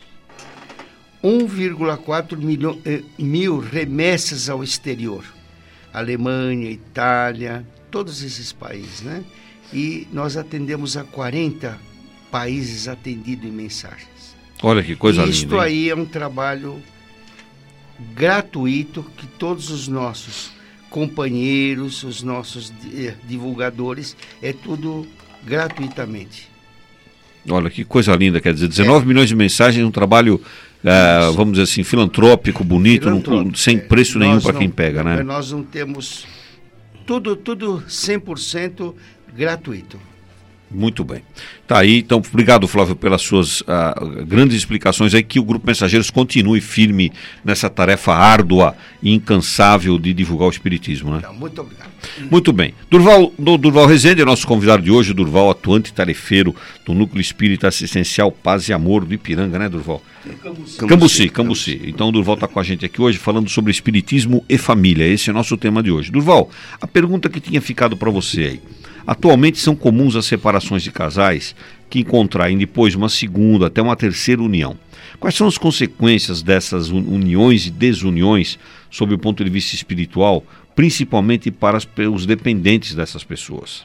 um vírgula quatro milhão, eh, mil remessas ao exterior. Alemanha, Itália, todos esses países, né? E nós atendemos a quarenta países atendidos em mensagens. Olha que coisa linda. Isto aí é um trabalho gratuito que todos os nossos companheiros, os nossos divulgadores, é tudo gratuitamente. Olha que coisa linda, quer dizer, dezenove é. milhões de mensagens, um trabalho, é, vamos dizer assim, filantrópico, bonito, filantrópico, não, sem preço é. nenhum para quem pega, né? Nós não temos tudo, tudo cem por cento gratuito. Muito bem. Tá aí, então, obrigado, Flávio, pelas suas uh, grandes explicações aí, que o Grupo Mensageiros continue firme nessa tarefa árdua e incansável de divulgar o Espiritismo, né? Então, muito obrigado. Muito bem. Durval, do, Durval Rezende é nosso convidado de hoje, Durval, atuante tarefeiro do Núcleo Espírita Assistencial Paz e Amor do Ipiranga, né, Durval? Cambuci. Cambuci, Cambuci. Então o Durval está com a gente aqui hoje falando sobre Espiritismo e família. Esse é o nosso tema de hoje. Durval, a pergunta que tinha ficado para você aí. Atualmente são comuns as separações de casais que contraem depois uma segunda, até uma terceira união. Quais são as consequências dessas uniões e desuniões sob o ponto de vista espiritual, principalmente para as, os dependentes dessas pessoas?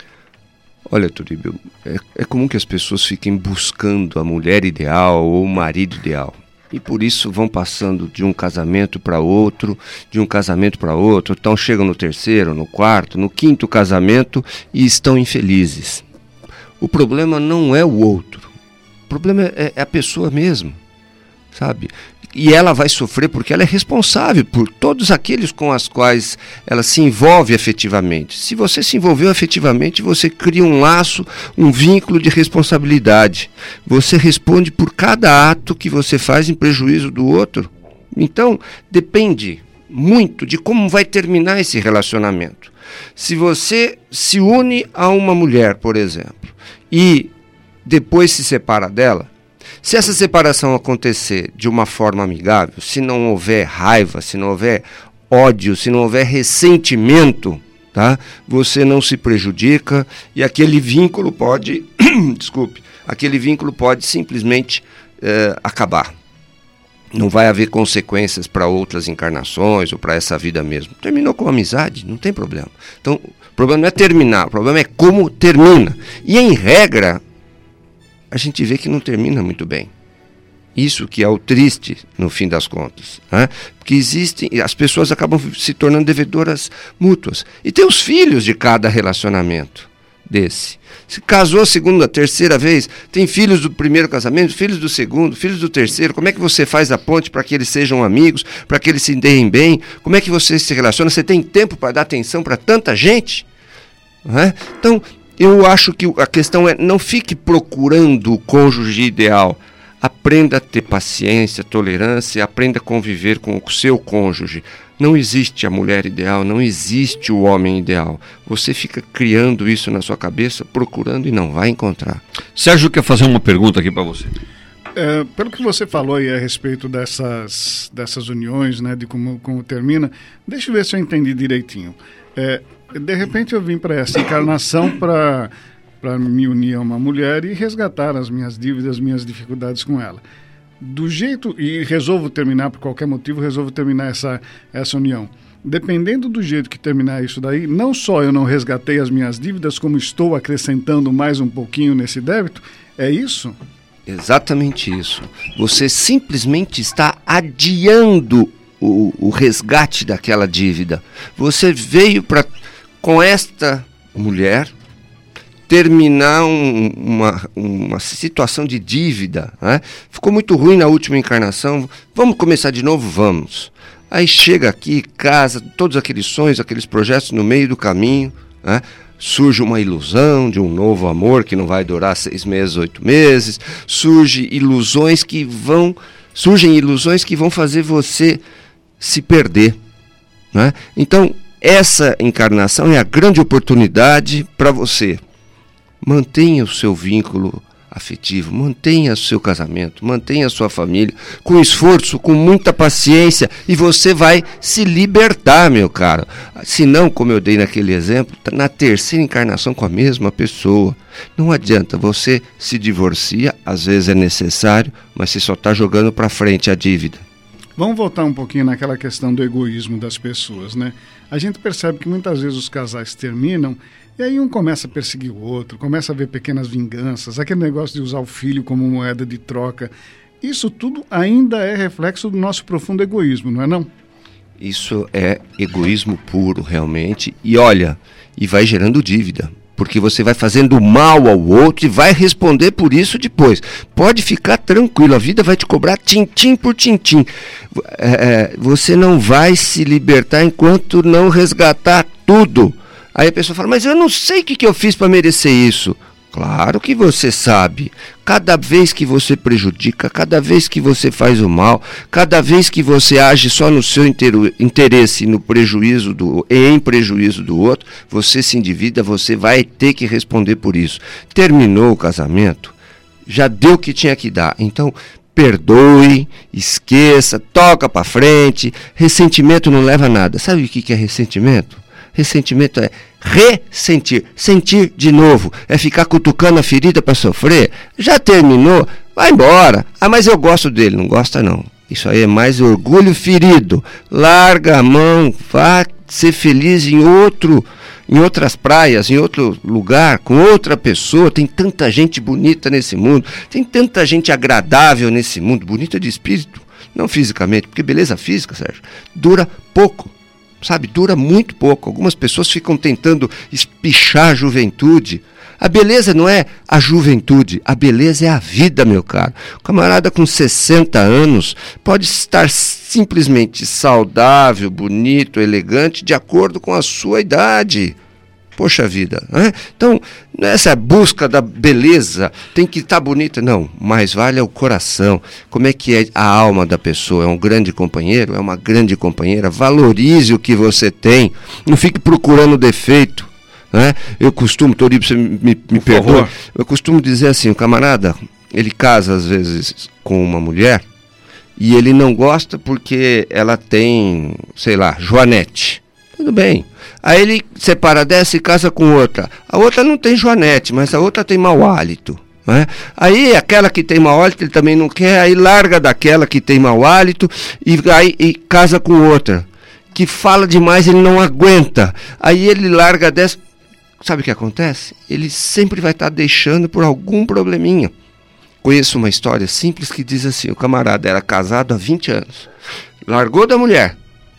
Olha, Turíbio, é, é comum que as pessoas fiquem buscando a mulher ideal ou o marido ideal. E por isso vão passando de um casamento para outro, de um casamento para outro, então chegam no terceiro, no quarto, no quinto casamento e estão infelizes. O problema não é o outro, o problema é, é a pessoa mesmo, sabe? E ela vai sofrer porque ela é responsável por todos aqueles com os quais ela se envolve efetivamente. Se você se envolveu efetivamente, você cria um laço, um vínculo de responsabilidade. Você responde por cada ato que você faz em prejuízo do outro. Então, depende muito de como vai terminar esse relacionamento. Se você se une a uma mulher, por exemplo, e depois se separa dela, se essa separação acontecer de uma forma amigável, se não houver raiva, se não houver ódio, se não houver ressentimento, tá? Você não se prejudica e aquele vínculo pode, desculpe, aquele vínculo pode simplesmente eh, acabar. Não vai haver consequências para outras encarnações ou para essa vida mesmo. Terminou com amizade, não tem problema. Então, o problema não é terminar, o problema é como termina. E em regra, a gente vê que não termina muito bem. Isso que é o triste, no fim das contas. Né? Porque existem, as pessoas acabam se tornando devedoras mútuas. E tem os filhos de cada relacionamento desse. Se casou a segunda, terceira vez, tem filhos do primeiro casamento, filhos do segundo, filhos do terceiro. Como é que você faz a ponte para que eles sejam amigos, para que eles se deem bem? Como é que você se relaciona? Você tem tempo para dar atenção para tanta gente? Né? Então, eu acho que a questão é, não fique procurando o cônjuge ideal. Aprenda a ter paciência, tolerância, aprenda a conviver com o seu cônjuge. Não existe a mulher ideal, não existe o homem ideal. Você fica criando isso na sua cabeça, procurando e não vai encontrar. Sérgio quer fazer uma pergunta aqui para você. É, pelo que você falou aí a respeito dessas, dessas uniões, né, de como, como termina, deixa eu ver se eu entendi direitinho. É, de repente eu vim para essa encarnação para para me unir a uma mulher e resgatar as minhas dívidas, as minhas dificuldades com ela. Do jeito, e resolvo terminar, por qualquer motivo, resolvo terminar essa, essa união. Dependendo do jeito que terminar isso daí, não só eu não resgatei as minhas dívidas, como estou acrescentando mais um pouquinho nesse débito, é isso? Exatamente isso. Você simplesmente está adiando o, o resgate daquela dívida. Você veio para, com esta mulher, terminar um, uma, uma situação de dívida, né? Ficou muito ruim na última encarnação, vamos começar de novo? Vamos. Aí chega aqui, casa, todos aqueles sonhos, aqueles projetos no meio do caminho, né? Surge uma ilusão de um novo amor que não vai durar seis meses, oito meses, surge ilusões que vão, surgem ilusões que vão fazer você se perder, né? Então, essa encarnação é a grande oportunidade para você. Mantenha o seu vínculo afetivo, mantenha o seu casamento, mantenha a sua família, com esforço, com muita paciência, e você vai se libertar, meu caro. Se não, como eu dei naquele exemplo, na terceira encarnação com a mesma pessoa. Não adianta, você se divorcia, às vezes é necessário, mas você só está jogando para frente a dívida. Vamos voltar um pouquinho naquela questão do egoísmo das pessoas, né? A gente percebe que muitas vezes os casais terminam e aí um começa a perseguir o outro, começa a ver pequenas vinganças, aquele negócio de usar o filho como moeda de troca. Isso tudo ainda é reflexo do nosso profundo egoísmo, não é não? Isso é egoísmo puro, realmente. E olha, e vai gerando dívida, porque você vai fazendo mal ao outro e vai responder por isso depois. Pode ficar tranquilo, a vida vai te cobrar tintim por tintim. É, você não vai se libertar enquanto não resgatar tudo. Aí a pessoa fala, mas eu não sei o que, que eu fiz para merecer isso. Claro que você sabe. Cada vez que você prejudica, cada vez que você faz o mal, cada vez que você age só no seu interesse, no prejuízo do, em prejuízo do outro, você se endivida, você vai ter que responder por isso. Terminou o casamento, já deu o que tinha que dar. Então, perdoe, esqueça, toca para frente. Ressentimento não leva a nada. Sabe o que é ressentimento? Ressentimento é ressentir, sentir de novo, é ficar cutucando a ferida para sofrer. Já terminou, vai embora. Ah, mas eu gosto dele. Não gosta não. Isso aí é mais orgulho ferido. Larga a mão, vá ser feliz em outro, em outras praias, em outro lugar, com outra pessoa. Tem tanta gente bonita nesse mundo, tem tanta gente agradável nesse mundo, bonita de espírito, não fisicamente, porque beleza física, Sérgio, dura pouco. Sabe, dura muito pouco. Algumas pessoas ficam tentando espichar a juventude. A beleza não é a juventude, a beleza é a vida, meu caro. O camarada com sessenta anos pode estar simplesmente saudável, bonito, elegante, de acordo com a sua idade. Poxa vida, né? Então, essa busca da beleza tem que estar bonita. Não, mais vale é o coração. Como é que é a alma da pessoa? É um grande companheiro? É uma grande companheira? Valorize o que você tem. Não fique procurando defeito. Né? Eu costumo, Toríbio, você me, me perdoa, eu costumo dizer assim, o camarada, ele casa às vezes com uma mulher e ele não gosta porque ela tem, sei lá, Joanete. Tudo bem. Aí ele separa dessa e casa com outra. A outra não tem Joanete, mas a outra tem mau hálito. Né? Aí aquela que tem mau hálito ele também não quer, aí larga daquela que tem mau hálito e, aí, e casa com outra. Que fala demais, ele não aguenta. Aí ele larga dessa. Sabe o que acontece? Ele sempre vai estar deixando por algum probleminha. Conheço uma história simples que diz assim, o camarada era casado há vinte anos. Largou da mulher.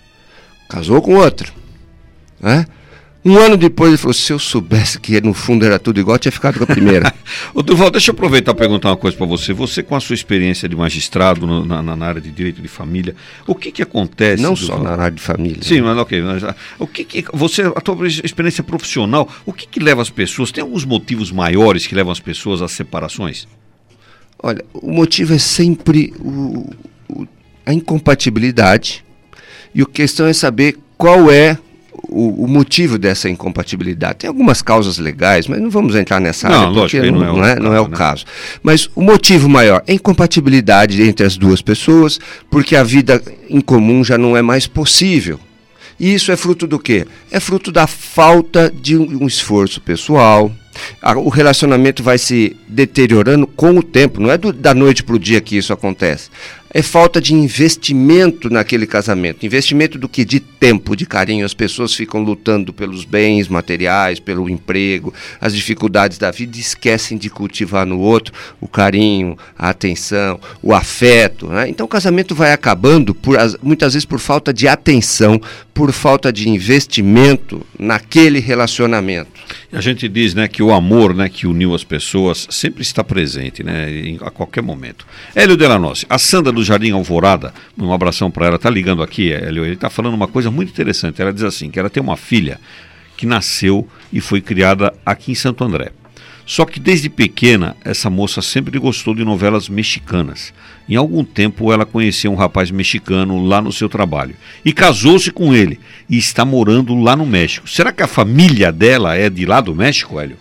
Casou com outra. Né? Um ano depois ele falou, se eu soubesse que no fundo era tudo igual, tinha ficado com a primeira. Ô Durval, deixa eu aproveitar e perguntar uma coisa para você. Você, com a sua experiência de magistrado no, na, na área de direito de família, o que que acontece? Não Durval? só na área de família. Sim, mas ok. Mas, o que que, você, a tua experiência profissional, o que que leva as pessoas, tem alguns motivos maiores que levam as pessoas às separações? Olha, o motivo é sempre o, o, a incompatibilidade, e a questão é saber qual é O, o motivo dessa incompatibilidade. Tem algumas causas legais, mas não vamos entrar nessa não, área, lógico, porque não, não, é, não, é, caso, não é o né? caso. Mas o motivo maior é a incompatibilidade entre as duas pessoas, porque a vida em comum já não é mais possível. E isso é fruto do quê? É fruto da falta de um, um esforço pessoal. A, o relacionamento vai se deteriorando com o tempo, não é do, da noite para o dia que isso acontece. É falta de investimento naquele casamento. Investimento do que? De tempo, de carinho. As pessoas ficam lutando pelos bens materiais, pelo emprego, as dificuldades da vida, e esquecem de cultivar no outro o carinho, a atenção, o afeto. Né? Então o casamento vai acabando, por, muitas vezes por falta de atenção, por falta de investimento naquele relacionamento. A gente diz, né, que o amor, né, que uniu as pessoas sempre está presente, né, em, a qualquer momento. Hélio Delanossi, a Sandra do Jardim Alvorada, um abração para ela, está ligando aqui, Hélio, ele está falando uma coisa muito interessante. Ela diz assim, que ela tem uma filha que nasceu e foi criada aqui em Santo André. Só que desde pequena, essa moça sempre gostou de novelas mexicanas. Em algum tempo ela conheceu um rapaz mexicano lá no seu trabalho e casou-se com ele e está morando lá no México. Será que a família dela é de lá do México, Hélio?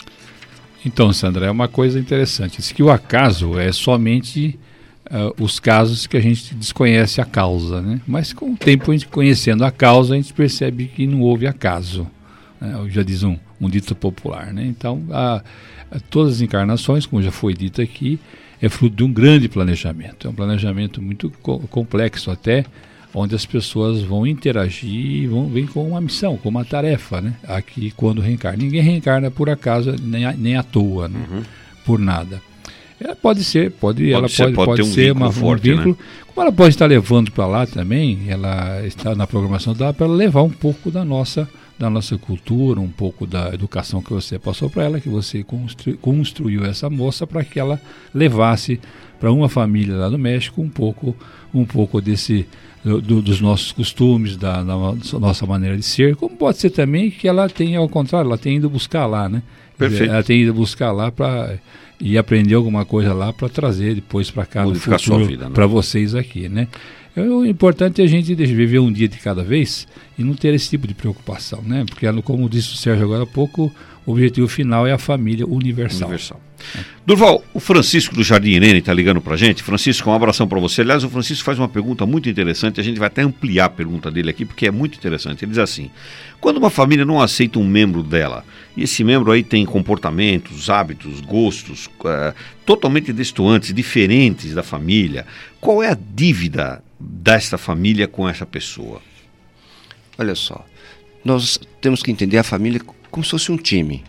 Então, Sandra, é uma coisa interessante. Diz que o acaso é somente uh, os casos que a gente desconhece a causa, né? Mas com o tempo, a gente conhecendo a causa, a gente percebe que não houve acaso. Né? Já diz um, um dito popular, né? Então, a, a, todas as encarnações, como já foi dito aqui, é fruto de um grande planejamento. É um planejamento muito co- complexo até, onde as pessoas vão interagir e vão vir com uma missão, com uma tarefa, né? Aqui, quando reencarna. Ninguém reencarna por acaso, nem, a, nem à toa, né? Uhum. Por nada. Ela pode ser, pode, pode ela ser, pode, pode, pode um ser uma, forte, um vínculo. Né? Como ela pode estar levando para lá também, ela está na programação dela para levar um pouco da nossa, da nossa cultura, um pouco da educação que você passou para ela, que você constru, construiu essa moça para que ela levasse para uma família lá no México um pouco, um pouco desse, do, do, dos nossos costumes, da, da nossa maneira de ser, como pode ser também que ela tenha, ao contrário, ela tenha ido buscar lá, né? Perfeito. Ela tenha ido buscar lá para e aprender alguma coisa lá para trazer depois para cá, modificar sua vida, né? Para vocês aqui, né? O importante é a gente viver um dia de cada vez e não ter esse tipo de preocupação, né? Porque, como disse o Sérgio agora há pouco, o objetivo final é a família universal. Universal. É. Durval, o Francisco do Jardim Irene está ligando para a gente. Francisco, um abração para você. Aliás, o Francisco faz uma pergunta muito interessante, a gente vai até ampliar a pergunta dele aqui, porque é muito interessante. Ele diz assim: quando uma família não aceita um membro dela, e esse membro aí tem comportamentos, hábitos, gostos uh, totalmente destoantes, diferentes da família, qual é a dívida desta família com essa pessoa? Olha só, nós temos que entender a família como se fosse um time.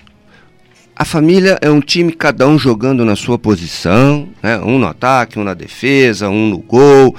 A família é um time, cada um jogando na sua posição, né? Um no ataque, um na defesa, um no gol,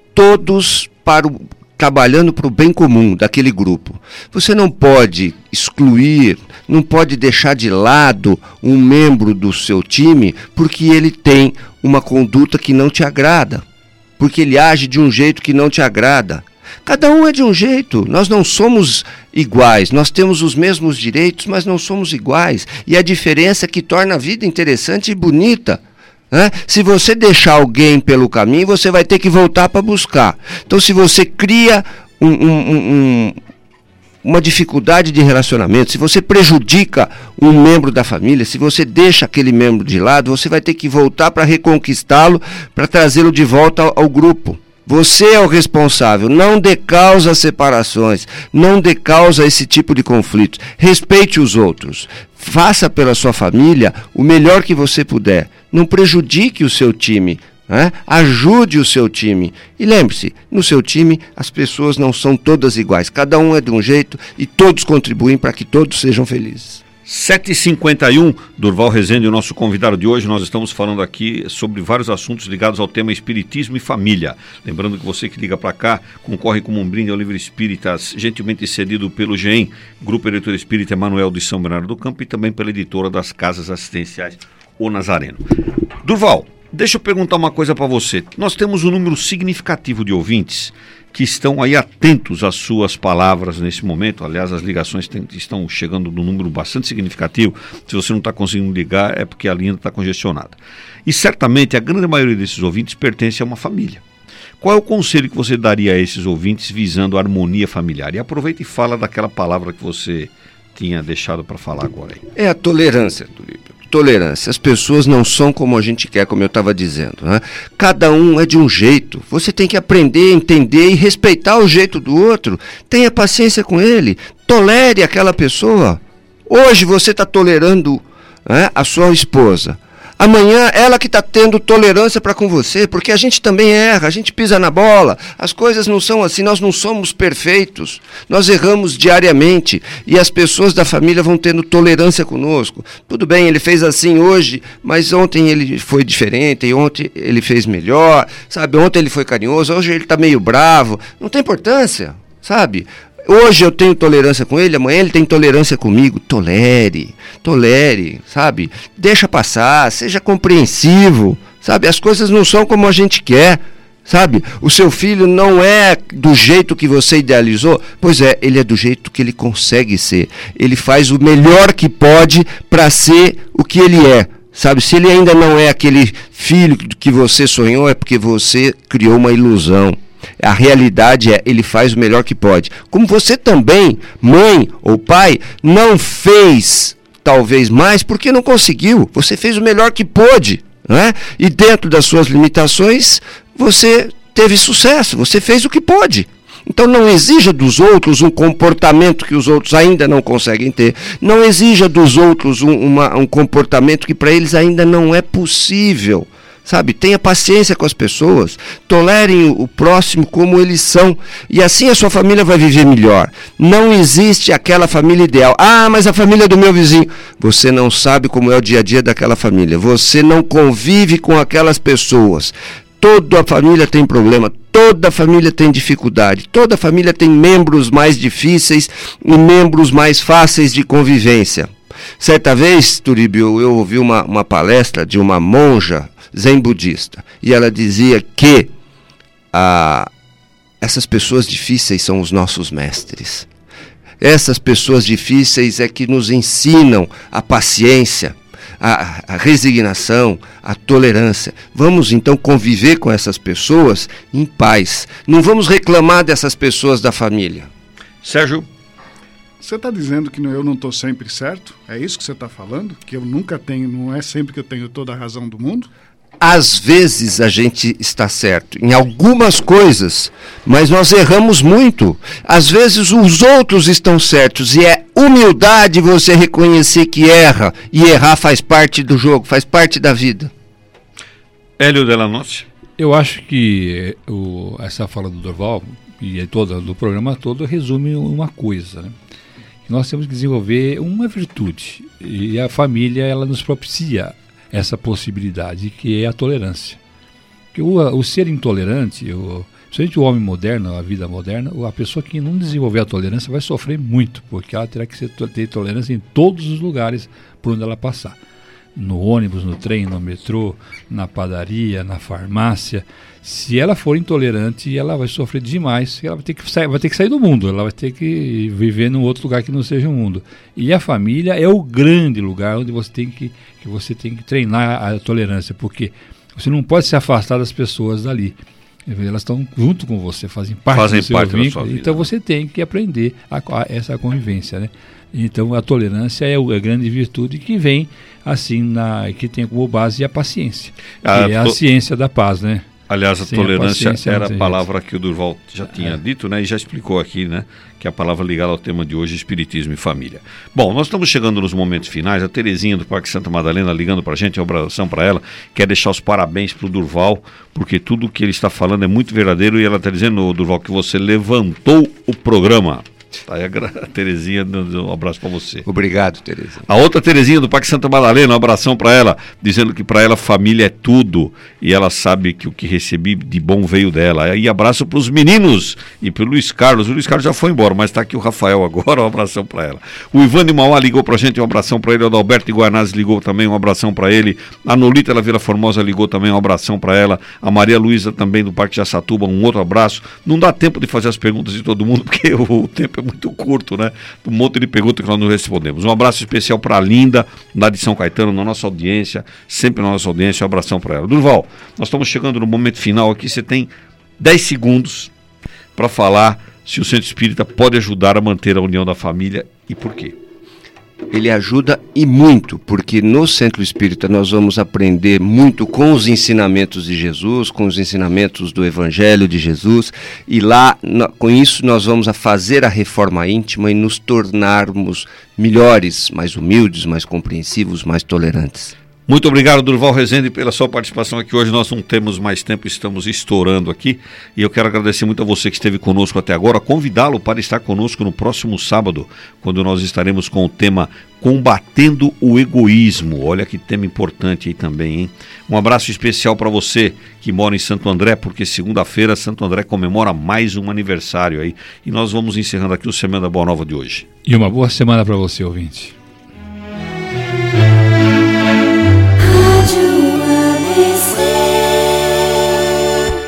todos para o, trabalhando para o bem comum daquele grupo. Você não pode excluir, não pode deixar de lado um membro do seu time porque ele tem uma conduta que não te agrada, porque ele age de um jeito que não te agrada. Cada um é de um jeito, nós não somos iguais, nós temos os mesmos direitos, mas não somos iguais. E a diferença é que torna a vida interessante e bonita. Né? Se você deixar alguém pelo caminho, você vai ter que voltar para buscar. Então, se você cria um, um, um, uma dificuldade de relacionamento, se você prejudica um membro da família, se você deixa aquele membro de lado, você vai ter que voltar para reconquistá-lo, para trazê-lo de volta ao, ao grupo. Você é o responsável, não dê causa às separações, não dê causa a esse tipo de conflitos. Respeite os outros, faça pela sua família o melhor que você puder. Não prejudique o seu time, né? Ajude o seu time. E lembre-se, no seu time as pessoas não são todas iguais, cada um é de um jeito e todos contribuem para que todos sejam felizes. sete e cinquenta e um, Durval Rezende, o nosso convidado de hoje. Nós estamos falando aqui sobre vários assuntos ligados ao tema espiritismo e família. Lembrando que você que liga para cá concorre com um brinde ao livro Espíritas, gentilmente cedido pelo G E M, Grupo Editor Espírita Emanuel de São Bernardo do Campo, e também pela editora das Casas Assistenciais, O Nazareno. Durval, deixa eu perguntar uma coisa para você. Nós temos um número significativo de ouvintes que estão aí atentos às suas palavras nesse momento. Aliás, as ligações tem, estão chegando num número bastante significativo. Se você não está conseguindo ligar, é porque a linha está congestionada. E certamente a grande maioria desses ouvintes pertence a uma família. Qual é o conselho que você daria a esses ouvintes visando a harmonia familiar? E aproveita e fala daquela palavra que você tinha deixado para falar agora aí. É a tolerância, Tulípio. Tolerância. As pessoas não são como a gente quer, como eu estava dizendo, né? Cada um é de um jeito. Você tem que aprender, entender e respeitar o jeito do outro. Tenha paciência com ele. Tolere aquela pessoa. Hoje você está tolerando, né, a sua esposa. Amanhã ela que está tendo tolerância para com você, porque a gente também erra, a gente pisa na bola, as coisas não são assim, nós não somos perfeitos, nós erramos diariamente e as pessoas da família vão tendo tolerância conosco. Tudo bem, ele fez assim hoje, mas ontem ele foi diferente, e ontem ele fez melhor, sabe, ontem ele foi carinhoso, hoje ele está meio bravo, não tem importância, sabe? Hoje eu tenho tolerância com ele, amanhã ele tem tolerância comigo. Tolere, tolere, sabe? Deixa passar, seja compreensivo, sabe? As coisas não são como a gente quer, sabe? O seu filho não é do jeito que você idealizou. Pois é, ele é do jeito que ele consegue ser. Ele faz o melhor que pode para ser o que ele é. Sabe, se ele ainda não é aquele filho que você sonhou, é porque você criou uma ilusão. A realidade é, ele faz o melhor que pode. Como você também, mãe ou pai, não fez talvez mais porque não conseguiu. Você fez o melhor que pôde, né? E dentro das suas limitações, você teve sucesso, você fez o que pôde. Então não exija dos outros um comportamento que os outros ainda não conseguem ter. Não exija dos outros um, uma, um comportamento que para eles ainda não é possível. Sabe, tenha paciência com as pessoas, tolerem o, o próximo como eles são, e assim a sua família vai viver melhor. Não existe aquela família ideal. Ah, mas a família do meu vizinho. Você não sabe como é o dia a dia daquela família, você não convive com aquelas pessoas. Toda a família tem problema, toda a família tem dificuldade, toda a família tem membros mais difíceis e membros mais fáceis de convivência. Certa vez, Turíbio, eu ouvi uma, uma palestra de uma monja zen budista, e ela dizia que a, essas pessoas difíceis são os nossos mestres. Essas pessoas difíceis é que nos ensinam a paciência, a, a resignação, a tolerância. Vamos então conviver com essas pessoas em paz. Não vamos reclamar dessas pessoas da família. Sérgio? Você está dizendo que eu não estou sempre certo? É isso que você está falando? Que eu nunca tenho, não é sempre que eu tenho toda a razão do mundo? Às vezes a gente está certo em algumas coisas, mas nós erramos muito. Às vezes os outros estão certos e é humildade você reconhecer que erra, e errar faz parte do jogo, faz parte da vida. Hélio Delanotte? Eu acho que o, essa fala do Durval e toda, do programa todo resume uma coisa, né? Nós temos que desenvolver uma virtude, e a família ela nos propicia essa possibilidade, que é a tolerância. Porque o, o ser intolerante, o, principalmente o homem moderno, a vida moderna, a pessoa que não desenvolver a tolerância vai sofrer muito, porque ela terá que ser, ter tolerância em todos os lugares por onde ela passar. No ônibus, no trem, no metrô, na padaria, na farmácia. Se ela for intolerante, ela vai sofrer demais, ela vai ter que sair, vai ter que sair do mundo, ela vai ter que viver num outro lugar que não seja o mundo. E a família é o grande lugar onde você tem que, que, você tem que treinar a tolerância, porque você não pode se afastar das pessoas dali. Elas estão junto com você, fazem parte, fazem do seu parte vínculo, da sua vida. Então você tem que aprender a, a, essa convivência, né? Então a tolerância é a grande virtude que vem assim, na, que tem como base a paciência, a que é a to... ciência da paz, né? Aliás, a Sem tolerância a era a palavra que o Durval já tinha é. dito, né? E já explicou aqui, né? Que é a palavra ligada ao tema de hoje, Espiritismo e Família. Bom, nós estamos chegando nos momentos finais. A Terezinha do Parque Santa Madalena ligando pra gente, um abração para ela. Quer deixar os parabéns pro Durval, porque tudo que ele está falando é muito verdadeiro, e ela está dizendo, Durval, que você levantou o programa. Tá aí a Terezinha, um abraço para você. Obrigado, Terezinha. A outra Terezinha do Parque Santa Madalena, um abração para ela, dizendo que para ela família é tudo, e ela sabe que o que recebi de bom veio dela. E abraço para os meninos e para o Luiz Carlos. O Luiz Carlos já foi embora, mas está aqui o Rafael agora, um abração para ela. O Ivan de Mauá ligou para a gente, um abração para ele. O Adalberto de Guanás ligou também, um abração para ele. A Nolita da Vila Formosa ligou também, um abração para ela. A Maria Luísa também do Parque de Açatuba, um outro abraço. Não dá tempo de fazer as perguntas de todo mundo, porque o tempo é muito curto, né? Um monte de perguntas que nós não respondemos. Um abraço especial para a Linda, lá de São Caetano, na nossa audiência, sempre na nossa audiência, um abração para ela. Durval, nós estamos chegando no momento final aqui, você tem dez segundos para falar se o Centro Espírita pode ajudar a manter a união da família e por quê. Ele ajuda e muito, porque no Centro Espírita nós vamos aprender muito com os ensinamentos de Jesus, com os ensinamentos do Evangelho de Jesus, e lá, com isso, nós vamos a fazer a reforma íntima e nos tornarmos melhores, mais humildes, mais compreensivos, mais tolerantes. Muito obrigado, Durval Rezende, pela sua participação aqui hoje. Nós não temos mais tempo, estamos estourando aqui. E eu quero agradecer muito a você que esteve conosco até agora, convidá-lo para estar conosco no próximo sábado, quando nós estaremos com o tema Combatendo o Egoísmo. Olha que tema importante aí também, hein? Um abraço especial para você que mora em Santo André, porque segunda-feira Santo André comemora mais um aniversário aí. E nós vamos encerrando aqui o Semana da Boa Nova de hoje. E uma boa semana para você, ouvinte.